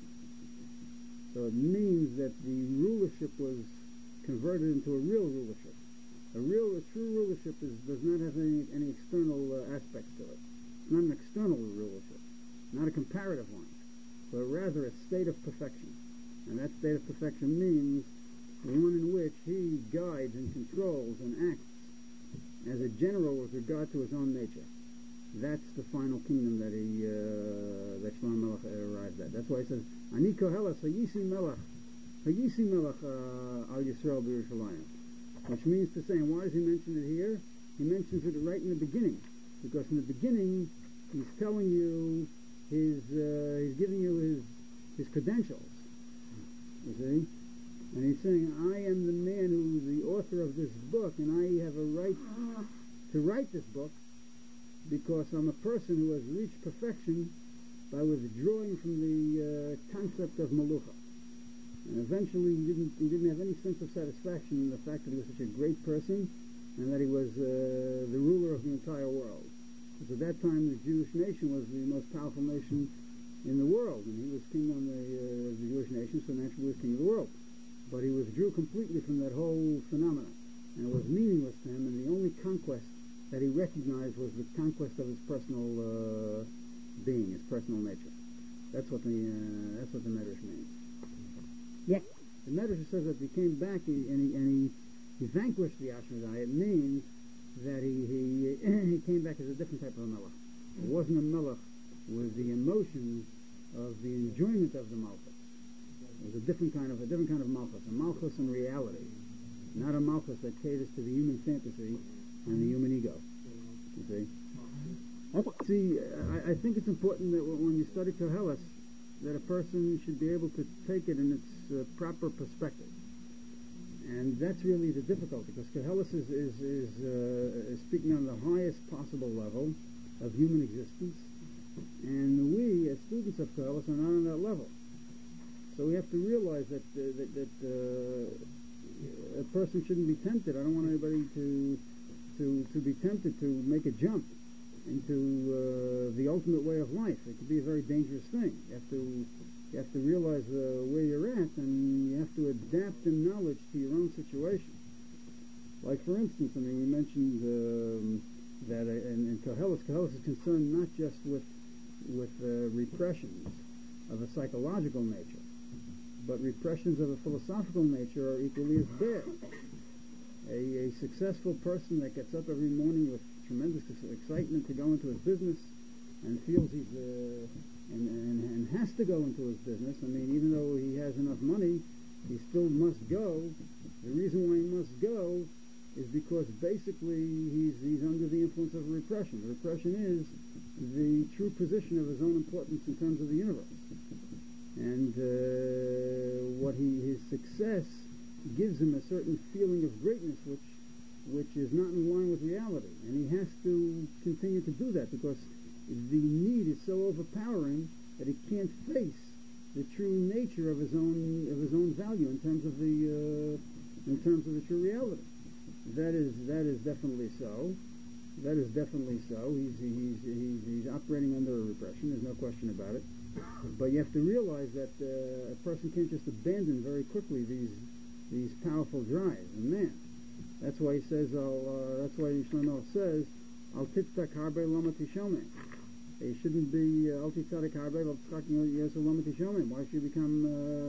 So it means that the rulership was converted into a real rulership. A real, a true rulership is, does not have any, any external uh, aspects to it. It's not an external rulership, not a comparative one, but rather a state of perfection. And that state of perfection means one in which he guides and controls and acts as a general with regard to his own nature. That's the final kingdom that he uh, that Shlomo Melech arrived at. That's why he says, "Ani kohelas hayisi melech, hayisi melech al Yisrael b'Yerushalayim," which means to say, and why does he mention it here? He mentions it right in the beginning, because in the beginning he's telling you his, uh, he's giving you his his credentials. You see. And he's saying, I am the man who's the author of this book, and I have a right to write this book because I'm a person who has reached perfection by withdrawing from the uh, concept of Malucha. And eventually he didn't, he didn't have any sense of satisfaction in the fact that he was such a great person and that he was uh, the ruler of the entire world. Because at that time the Jewish nation was the most powerful nation in the world, and he was king on the, uh, the Jewish nation, so naturally he was king of the world. But he withdrew completely from that whole phenomenon, and it was meaningless to him, and the only conquest that he recognized was the conquest of his personal uh, being, his personal nature. That's what the uh, that's what the Medrash means. Yeah. The Medrash says that he came back and he, and he, he vanquished the Ashmedai. It means that he, he he came back as a different type of a melech. It wasn't a melech with the emotions of the enjoyment of the malchus. It was a different kind of a different kind of malchus, a malchus in reality, not a malchus that caters to the human fantasy and the human ego. You see? See, I, I think it's important that when you study Koheles, that a person should be able to take it in its uh, proper perspective. And that's really the difficulty, because Koheles is, is, is, uh, is speaking on the highest possible level of human existence, and we, as students of Koheles, are not on that level. So we have to realize that uh, that, that uh, a person shouldn't be tempted. I don't want anybody to to to be tempted to make a jump into uh, the ultimate way of life. It could be a very dangerous thing. You have to you have to realize uh, where you're at, and you have to adapt in knowledge to your own situation. Like for instance, I mean, we mentioned um, that uh, in, in Koheles, Koheles is concerned not just with with uh, repressions of a psychological nature. But repressions of a philosophical nature are equally as bad. A, a successful person that gets up every morning with tremendous excitement to go into his business and feels he's uh, and, and, and has to go into his business. I mean, even though he has enough money, he still must go. The reason why he must go is because basically he's he's under the influence of repression. The repression is the true position of his own importance in terms of the universe, and uh, what he his success gives him a certain feeling of greatness, which which is not in line with reality, and he has to continue to do that because the need is so overpowering that he can't face the true nature of his own of his own value in terms of the uh, in terms of the true reality. That is that is definitely so. That is definitely so. He's he's he's, he's operating under a repression. There's no question about it. But you have to realize that uh, a person can't just abandon very quickly these these powerful drives. And man, that's why he says. I'll, uh, that's why Shlomo says, "Al titzak harbe lama tishomeh." It shouldn't be al titzadik harbe al tzak yesu lama tishomeh. Why should you become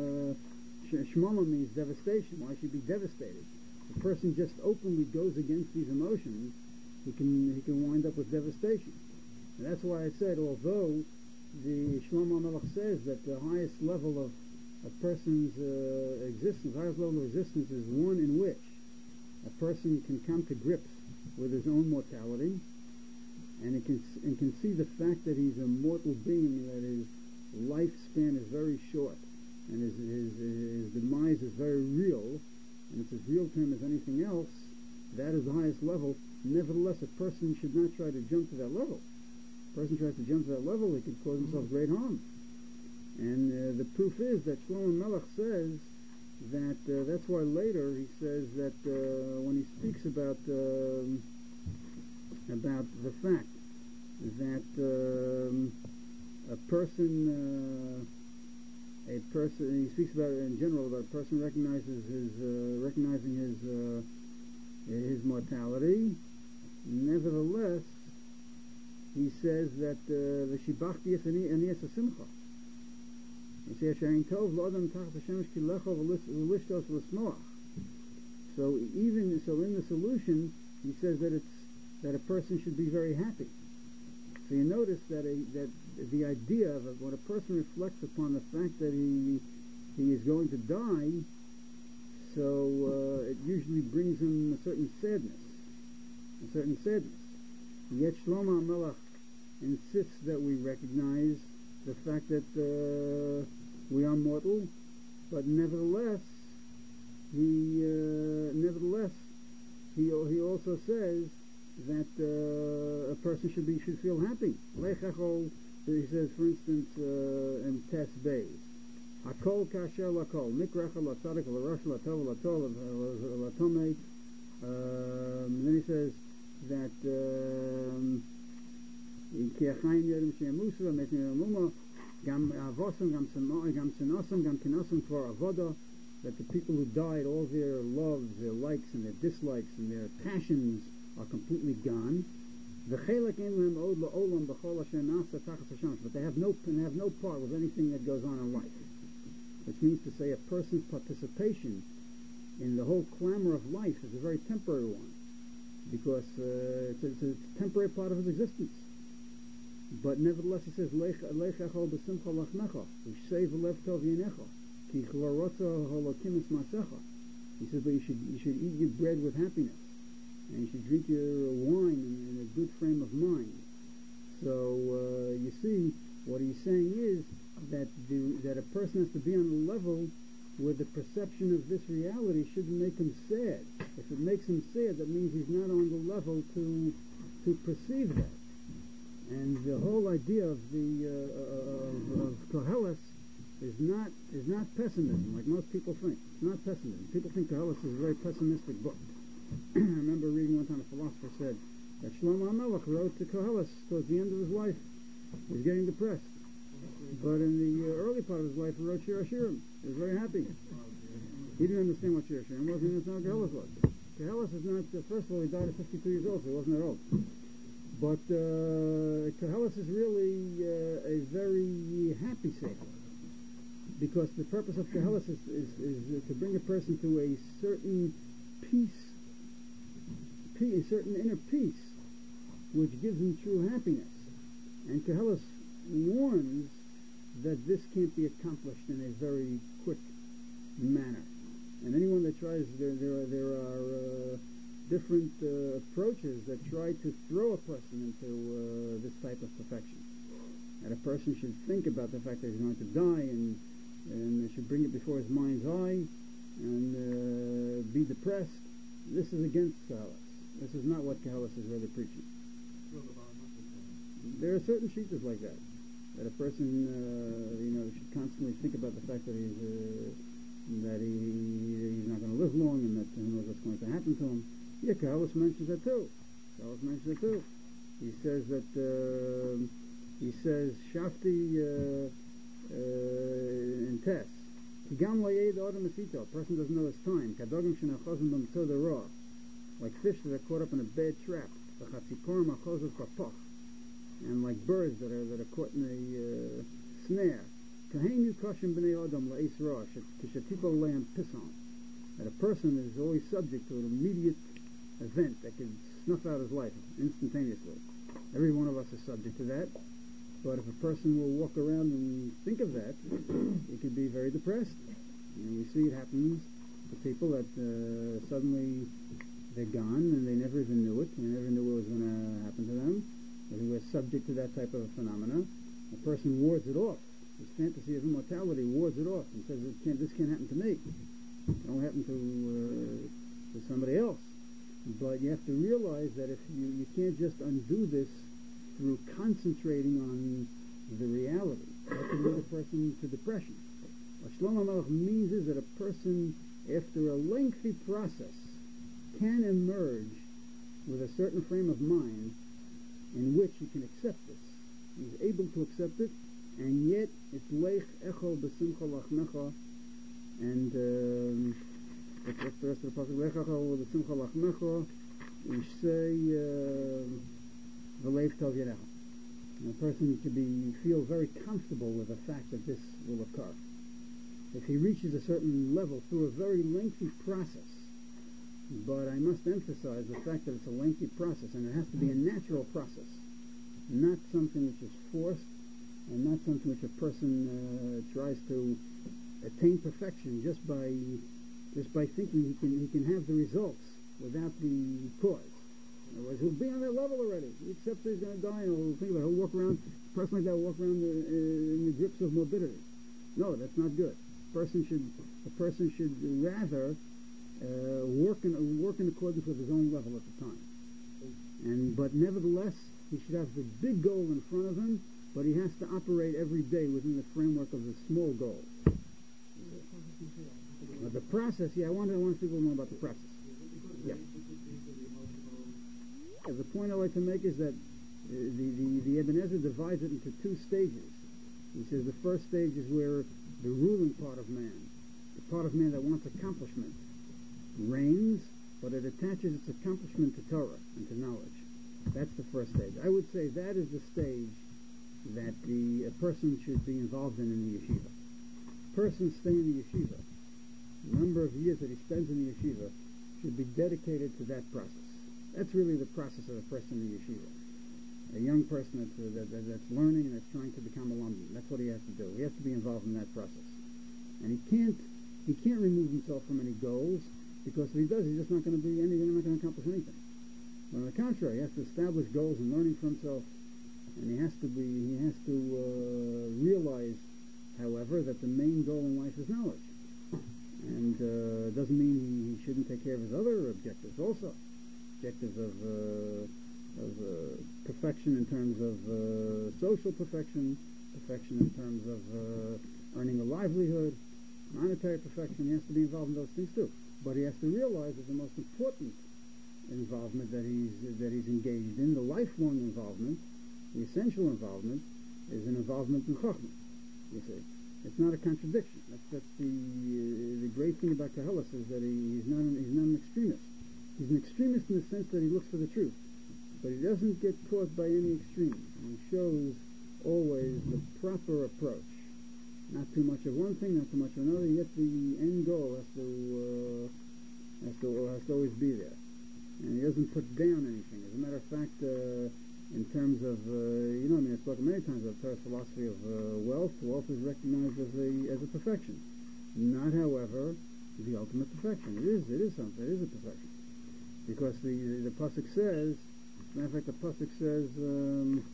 uh, shmama means devastation? Why should you be devastated? If a person just openly goes against these emotions, he can he can wind up with devastation. And that's why I said, although the Shlomo Melech says that the highest level of a person's uh, existence, the highest level of existence is one in which a person can come to grips with his own mortality, and it can and can see the fact that he's a mortal being, that his lifespan is very short, and his his, his demise is very real, and it's as real to him as anything else. That is the highest level. Nevertheless, a person should not try to jump to that level. If a person tries to jump to that level, he could cause himself great harm. And uh, the proof is that Shlomo Melech says that uh, that's why later he says that uh, when he speaks about um, about the fact that um, a person uh, a person he speaks about it in general, about a person recognizes his uh, recognizing his uh, his mortality. Nevertheless, he says that the shibachti is aniyas simcha. He says shein tov lo'adam tachas hashemesh ki lecho v'lishtos v'smoach. So even so, in the solution, he says that it's that a person should be very happy. So you notice that a, that the idea of when a person reflects upon the fact that he he is going to die, so uh, it usually brings him a certain sadness, a certain sadness. Yet Shlomo Melech insists that we recognize the fact that uh, we are mortal, but nevertheless, he uh, nevertheless he he also says that uh, a person should be should feel happy. He says, for instance, uh, in Tes Beis, Hakol kasher lakol, mikrecha latzadik l'rosh latov latol latomei. Then he says that ki achayim yodim she'emusu v'metim yomuma gam avosam gam gam sinosam gam kinosam for avoda, that the people who died, all their loves, their likes and their dislikes and their passions are completely gone. But they have no they have no part with anything that goes on in life. Which means to say a person's participation in the whole clamor of life is a very temporary one, because uh, it's, a, it's a temporary part of his existence. But nevertheless, he says, he says, but you should you should eat your bread with happiness, and you should drink your wine in, in a good frame of mind. So uh, you see, what he's saying is that the, that a person has to be on a level where the perception of this reality shouldn't make him sad. If it makes him sad, that means he's not on the level to to perceive that. And the whole idea of the uh, of, of Koheles is not is not pessimism, like most people think. It's not pessimism. People think Koheles is a very pessimistic book. I remember reading one time a philosopher said that Shlomo Melech wrote to Koheles towards the end of his life. He was getting depressed. But in the uh, early part of his life, he wrote Shir Hashirim. He was very happy. He didn't understand what Shir Hashirim was. He didn't understand what Koheles was. Koheles is not, uh, first of all, he died at fifty-two years old, so he wasn't that old. But uh, Koheles is really uh, a very happy savior. because the purpose of Kehelis is, is, is to bring a person to a certain peace, peace, a certain inner peace, which gives him true happiness. And Kehelis warns that this can't be accomplished in a very quick manner. And anyone that tries, there, there are, there are uh, different uh, approaches that try to throw a person into uh, this type of perfection. That a person should think about the fact that he's going to die, and and should bring it before his mind's eye, and uh, be depressed. This is against Kehelis. This is not what Kehelis is really preaching. There are certain shittas like that, that a person, uh, you know, should constantly think about the fact that he's uh, that he he's not going to live long, and that who knows what's going to happen to him. Yeah, Kehelis mentions that too. Kehelis mentions that too. He says that uh, he says Shafti uh, uh, in Tess. Kigam layed autumn asito. A person doesn't know his time. Kadogim shenachozim b'mtzoda raw. Like fish that are caught up in a bad trap. V'chatzikorim achozov kapoch. And like birds that are that are caught in a uh, snare. Kahenu kashim b'nei adam la'is ra. Kishatipol le'am pison. That a person is always subject to an immediate event that could snuff out his life instantaneously. Every one of us is subject to that. But if a person will walk around and think of that, he could be very depressed. And we see it happens to people that uh, suddenly they're gone and they never even knew it. They never knew what was going to happen to them. They were subject to that type of a phenomena. A person wards it off. His fantasy of immortality wards it off and says, it can't, this can't happen to me. It can only happen to, uh, to somebody else. But you have to realize that if you, you can't just undo this through concentrating on the reality. That can lead a person to depression. What Shlomo Melech means is that a person, after a lengthy process, can emerge with a certain frame of mind in which he can accept this. He's able to accept it, and yet it's leich echo b'simcha lachmecha, and um, what's the rest of the pasuk? Leich echo b'simcha lachmecha, we say uh, v'leiv tov yerecha. A person could be feel very comfortable with the fact that this will occur. If he reaches a certain level through a very lengthy process, but I must emphasize the fact that it's a lengthy process, and it has to be a natural process, not something which is forced, and not something which a person uh, tries to attain perfection just by just by thinking he can he can have the results without the cause. Otherwise, he'll be on that level already. He accepts that he's going to die, and he'll think about it. He'll walk around, a person like that will walk around the, uh, in the grips of morbidity. No, that's not good. A person should, a person should rather uh, work in work in accordance with his own level at the time. And but nevertheless, he should have the big goal in front of him, but he has to operate every day within the framework of the small goals. Uh, the process, yeah, I want I want people to know about the process. Yeah. The point I like to make is that uh, the, the, the Ibn Ezra divides it into two stages. He says the first stage is where the ruling part of man, the part of man that wants accomplishment, reigns, but it attaches its accomplishment to Torah and to knowledge. That's the first stage. I would say that is the stage that the a person should be involved in in the yeshiva. Person stay in the yeshiva. The number of years that he spends in the yeshiva should be dedicated to that process. That's really the process of a person in the yeshiva. A young person that's, uh, that, that, that's learning and that's trying to become a lumber. That's what he has to do. He has to be involved in that process. And he can't he can't remove himself from any goals, because if he does, he's just not going to be anything, not going to accomplish anything. But on the contrary, he has to establish goals and learning for himself, and he has to be he has to uh, realize, however, that the main goal in life is knowledge. And uh, it doesn't mean he, he shouldn't take care of his other objectives also. Objectives of, uh, of uh, perfection in terms of uh, social perfection, perfection in terms of uh, earning a livelihood, monetary perfection. He has to be involved in those things too. But he has to realize that the most important involvement that he's that he's engaged in, the lifelong involvement, the essential involvement, is an involvement in Chochmah. You see, it's not a contradiction. That's that's the uh, the great thing about Kehelis is that he, he's not an, he's not an extremist. He's an extremist in the sense that he looks for the truth, but he doesn't get caught by any extremes. He shows always the proper approach. not too much of one thing, not too much of another, yet the end goal has to, uh, has to, has to always be there. And he doesn't put down anything. As a matter of fact, uh, in terms of, uh, you know, I mean, I've spoken many times about Torah's philosophy of uh, wealth. Wealth is recognized as a as a perfection, not, however, the ultimate perfection. It is, it is something. It is a perfection, because the the, the pasuk says, as a matter of fact, the pasuk says. Um,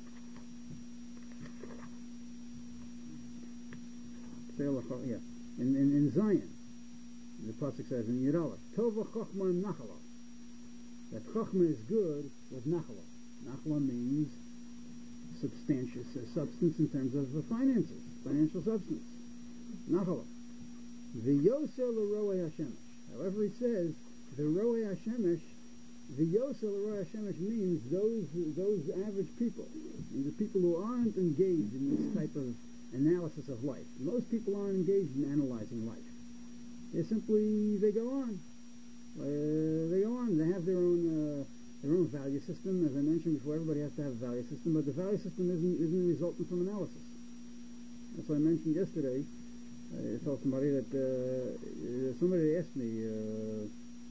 yeah, in, in in Zion, the pasuk says in Yud Aleph, Tova Chochma Nachala. That Chochma is good with Nachala. Nachla means substantial uh, substance in terms of uh, finances, financial substance. Nachla. The Yosel Roe Hashemesh. However, he says the Roe Hashemesh. The Yosel Roe Hashemesh means those those average people, the people who aren't engaged in this type of analysis of life. Most people aren't engaged in analyzing life. They simply they go on. Uh, they go on. They have their own. Uh, Their own value system, as I mentioned before, everybody has to have a value system, but the value system isn't isn't resulting from analysis. As I mentioned yesterday, I told somebody that uh, somebody asked me, uh,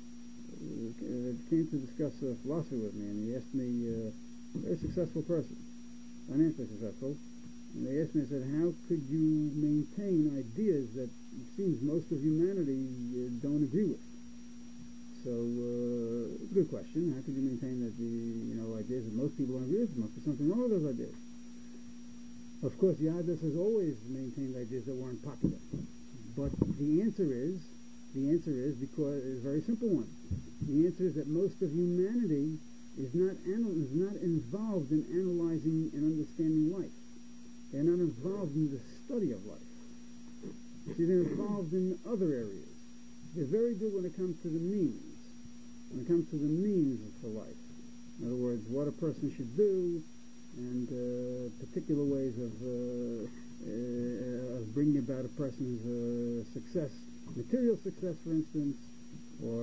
uh, came to discuss uh, philosophy with me, and he asked me, uh, a very successful person, financially successful, and they asked me, I said, how could you maintain ideas that it seems most of humanity uh, don't agree with? So, uh, good question. How could you maintain that the, you know, ideas that most people don't agree with? There must be something wrong with those ideas. Of course, Yadus has always maintained ideas that weren't popular. But the answer is, the answer is because it's a very simple one. The answer is that most of humanity is not anal- is not involved in analyzing and understanding life. They're not involved in the study of life. See, they're involved in other areas. They're very good when it comes to the means. When it comes to the means for life. In other words, what a person should do, and uh, particular ways of uh, uh, of bringing about a person's uh, success, material success, for instance, or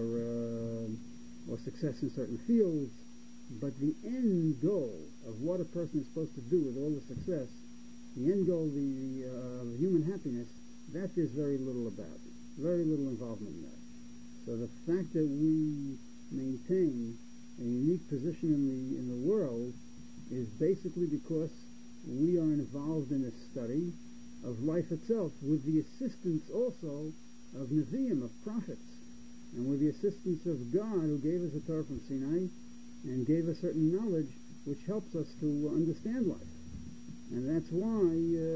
uh, or success in certain fields. But the end goal of what a person is supposed to do with all the success, the end goal the, uh, of human happiness, that there's very little about. Very little involvement in that. So the fact that we maintain a unique position in the in the world is basically because we are involved in a study of life itself, with the assistance also of Nevi'im, of prophets, and with the assistance of God, who gave us a Torah from Sinai and gave us certain knowledge which helps us to understand life. And that's why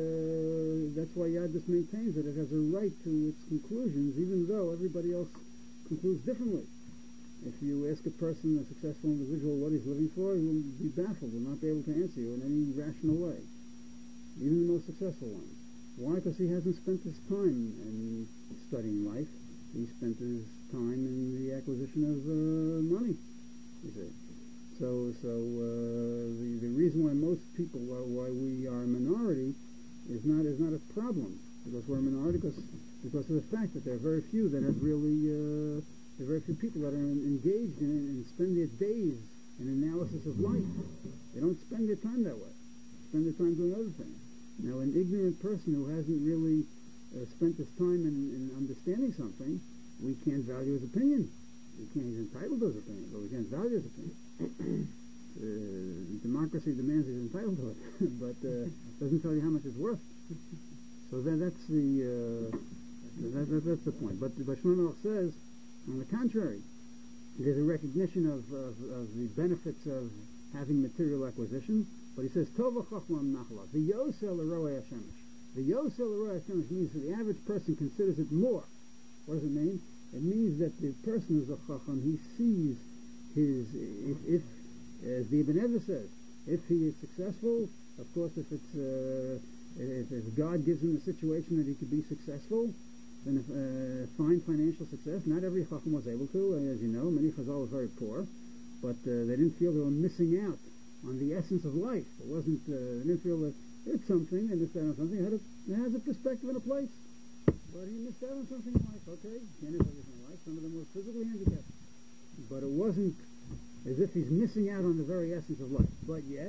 uh, that's why Yadus maintains that it has a right to its conclusions, even though everybody else concludes differently. If you ask a person, a successful individual, what he's living for, he will be baffled, will not be able to answer you in any rational way, even the most successful ones. Why? Because he hasn't spent his time in studying life. He spent his time in the acquisition of uh, money, you see. So, so uh, the the reason why most people, why, why we are a minority, is not is not a problem, because we're a minority because because of the fact that there are very few that have really uh, there are very few people that are engaged in it and spend their days in analysis of life. They don't spend their time that way. They spend their time doing other things. Now, an ignorant person who hasn't really uh, spent his time in, in understanding something, we can't value his opinion. We can't, he's entitled to his opinion, but we can't value his opinion. uh, democracy demands he's entitled to it, but uh, doesn't tell you how much it's worth. So that, that's the uh, that, that, that's the point. But but Shlomo says, on the contrary, there's a recognition of, of, of the benefits of having material acquisition. But he says, Tova Chochma Nachla, the Yosel Roe Hashemesh. The Yosel Roe Hashemesh means that the average person considers it more. What does it mean? It means that the person who's a Chacham, he sees his, if, if as the Ibn Ezra says, if he is successful, of course, if it's uh, if, if God gives him the situation that he could be successful, then if, uh, find financial success. Not every Chacham was able to, as you know. Many Chazal were very poor, but uh, they didn't feel they were missing out on the essence of life. It wasn't. Uh, they didn't feel that it's something. They missed out on something. It, had a, it has a perspective and a place. But he missed out on something in life. Okay, can't have everything in life. Some of them were physically handicapped, but it wasn't as if he's missing out on the very essence of life. But yet,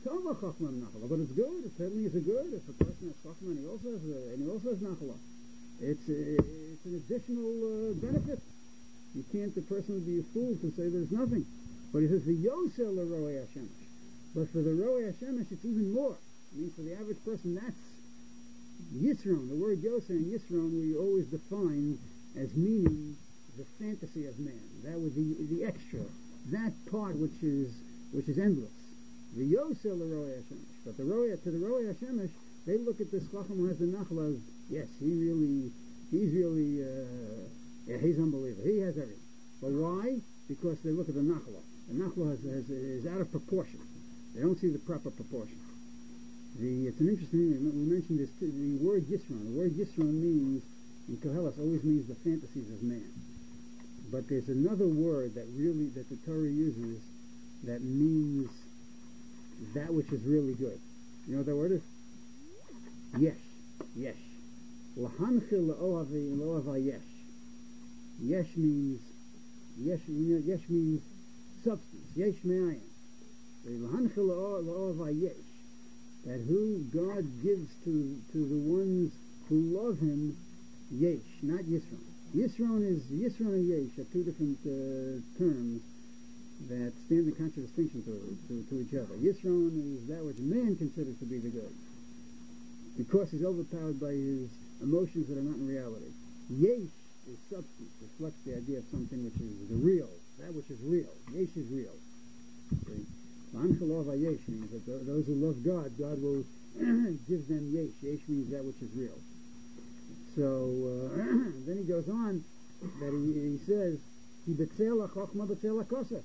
Tova Chachma Nachala, but it's good. It certainly is a good. If a person has Chachma and he also has, uh, and he also has Nachala, it's, uh, it's an additional uh, benefit. You can't, the person would be a fool to say there's nothing. But he says, the Yosel Roei Hashemesh. But for the Roei Hashemesh, it's even more. It means for the average person, that's Yisron. The word Yosel and Yisron we always define as meaning the fantasy of man. That was the the extra, that part which is which is endless. The Yosel Roei Hashemesh. But the Roei, to the Roei Hashemesh, they look at this Chacham who has the Nachla as, yes, he really, he's really, uh, yeah, he's unbelievable. He has everything. But why? Because they look at the Nachla. The Nachla has, has, is out of proportion. They don't see the proper proportion. The, it's an interesting thing. We mentioned this, too, the word Yisron. The word Yisron means, in Koheles, always means the fantasies of man. But there's another word that really, that the Torah uses that means that which is really good. You know what that word is? Yesh. Yesh. Lahanchil la'ohavi la'ohava yesh. Yesh means, yesh, yesh means substance. Yesh me'ayin. Lahanchil la'ohava yesh. That who God gives to, to the ones who love Him, yesh, not Yisron. Yisron is, Yisron and yesh are two different uh, terms that stand in contradistinction to, to, to each other. Yisron is that which man considers to be the good, because he's overpowered by his emotions that are not in reality. Yesh is substance, reflects the idea of something which is the real, that which is real. Yesh is real. Anchel Yesh means that those who love God, God will give them Yesh. Yesh means that which is real. So uh, then he goes on that he, he says, He betzela chokhmah betzela kosef.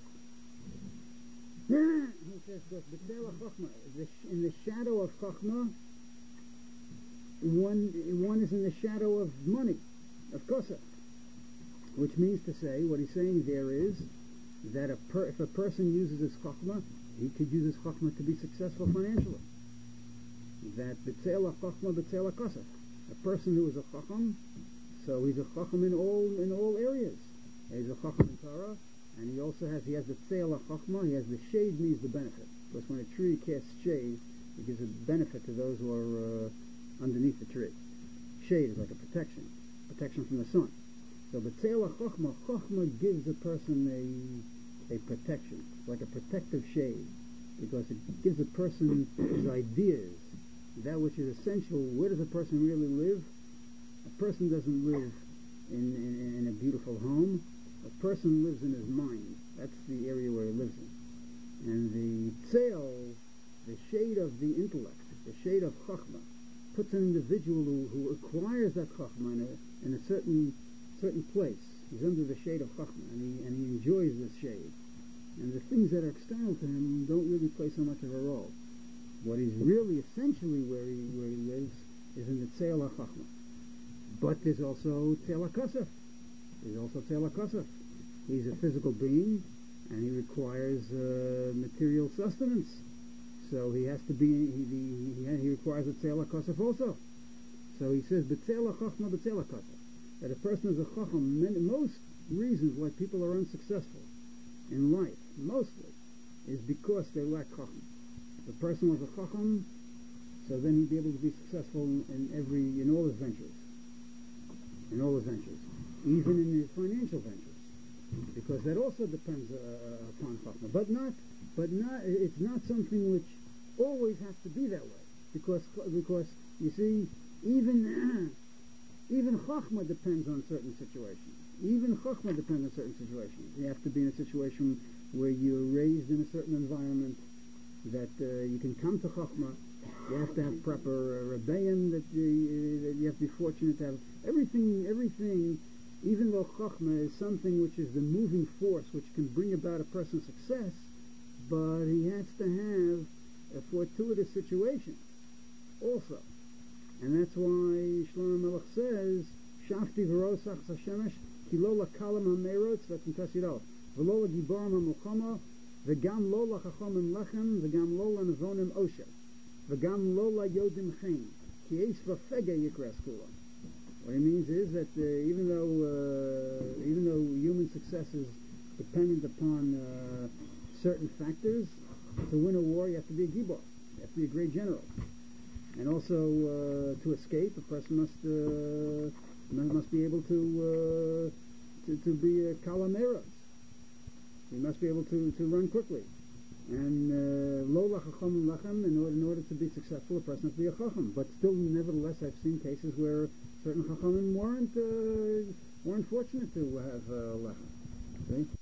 He says, because betzela chokhmah, in the shadow of chokhmah, one one is in the shadow of money, of kosef, which means to say, what he's saying there is that a per, if a person uses his chokhmah, he could use his chokhmah to be successful financially. That betzela chokhmah betzela kosef. A person who is a chacham, so he's a chacham in all in all areas. He's a chacham in Torah, and he also has he has the tzeila chachma. He has the shade means the benefit, because when a tree casts shade, it gives a benefit to those who are uh, underneath the tree. Shade is like a protection, protection from the sun. So the tzeila chachma, chachma gives a person a a protection, like a protective shade, because it gives a person his ideas. That which is essential. Where does a person really live? A person doesn't live in, in, in a beautiful home. A person lives in his mind. That's the area where he lives in. And the tzeil, the shade of the intellect, the shade of chachma, puts an individual who, who acquires that chachma in a, in a certain certain place. He's under the shade of chachma, and he, and he enjoys this shade. And the things that are external to him don't really play so much of a role. What is really essentially where he where he lives is in the Tzeil HaChachma. But there's also Tzeil HaKosef. There's also Tzeil HaKosef. He's a physical being, and he requires uh, material sustenance. So he has to be, he, he, he requires a Tzeil HaKosef also. So he says, B'Tzeil HaChachma, B'Tzeil HaKosef. That a person is a Chacham, most reasons why people are unsuccessful in life, mostly, is because they lack Chacham. If a person was a chacham, so then he'd be able to be successful in every, in all his ventures, in all his ventures, even in his financial ventures, because that also depends uh, upon chachma. But not, but not, it's not something which always has to be that way, because because you see, even even chachma depends on certain situations. Even chachma depends on certain situations. You have to be in a situation where you're raised in a certain environment, that uh, you can come to Chachma. You have to have proper uh, rebellion, that, uh, that you have to be fortunate to have everything, everything, even though Chachma is something which is the moving force which can bring about a person's success, but he has to have a fortuitous situation also. And that's why Shlomo Melech says, Shafti v'rosach s'shemesh ki lo lakalam ha'merotz v'tintasidol v'lo l'giborim ha'mulchama v'gam lo lachachomim lechem v'gam lo l'nevonim osher v'gam lo l'ayodim chen ki eis v'fega yikras kula. What he means is that uh, even though uh, even though human success is dependent upon uh, certain factors, to win a war you have to be a gibor. has to be a great general. And also, uh, to escape, a person must uh, must be able to uh, to, to be a kalameros. He must be able to, to run quickly. And lo lachacham lachem, in order in order to be successful, a person has to be a chacham. But still, nevertheless, I've seen cases where certain chachamim weren't uh, weren't fortunate to have uh, lechem. See?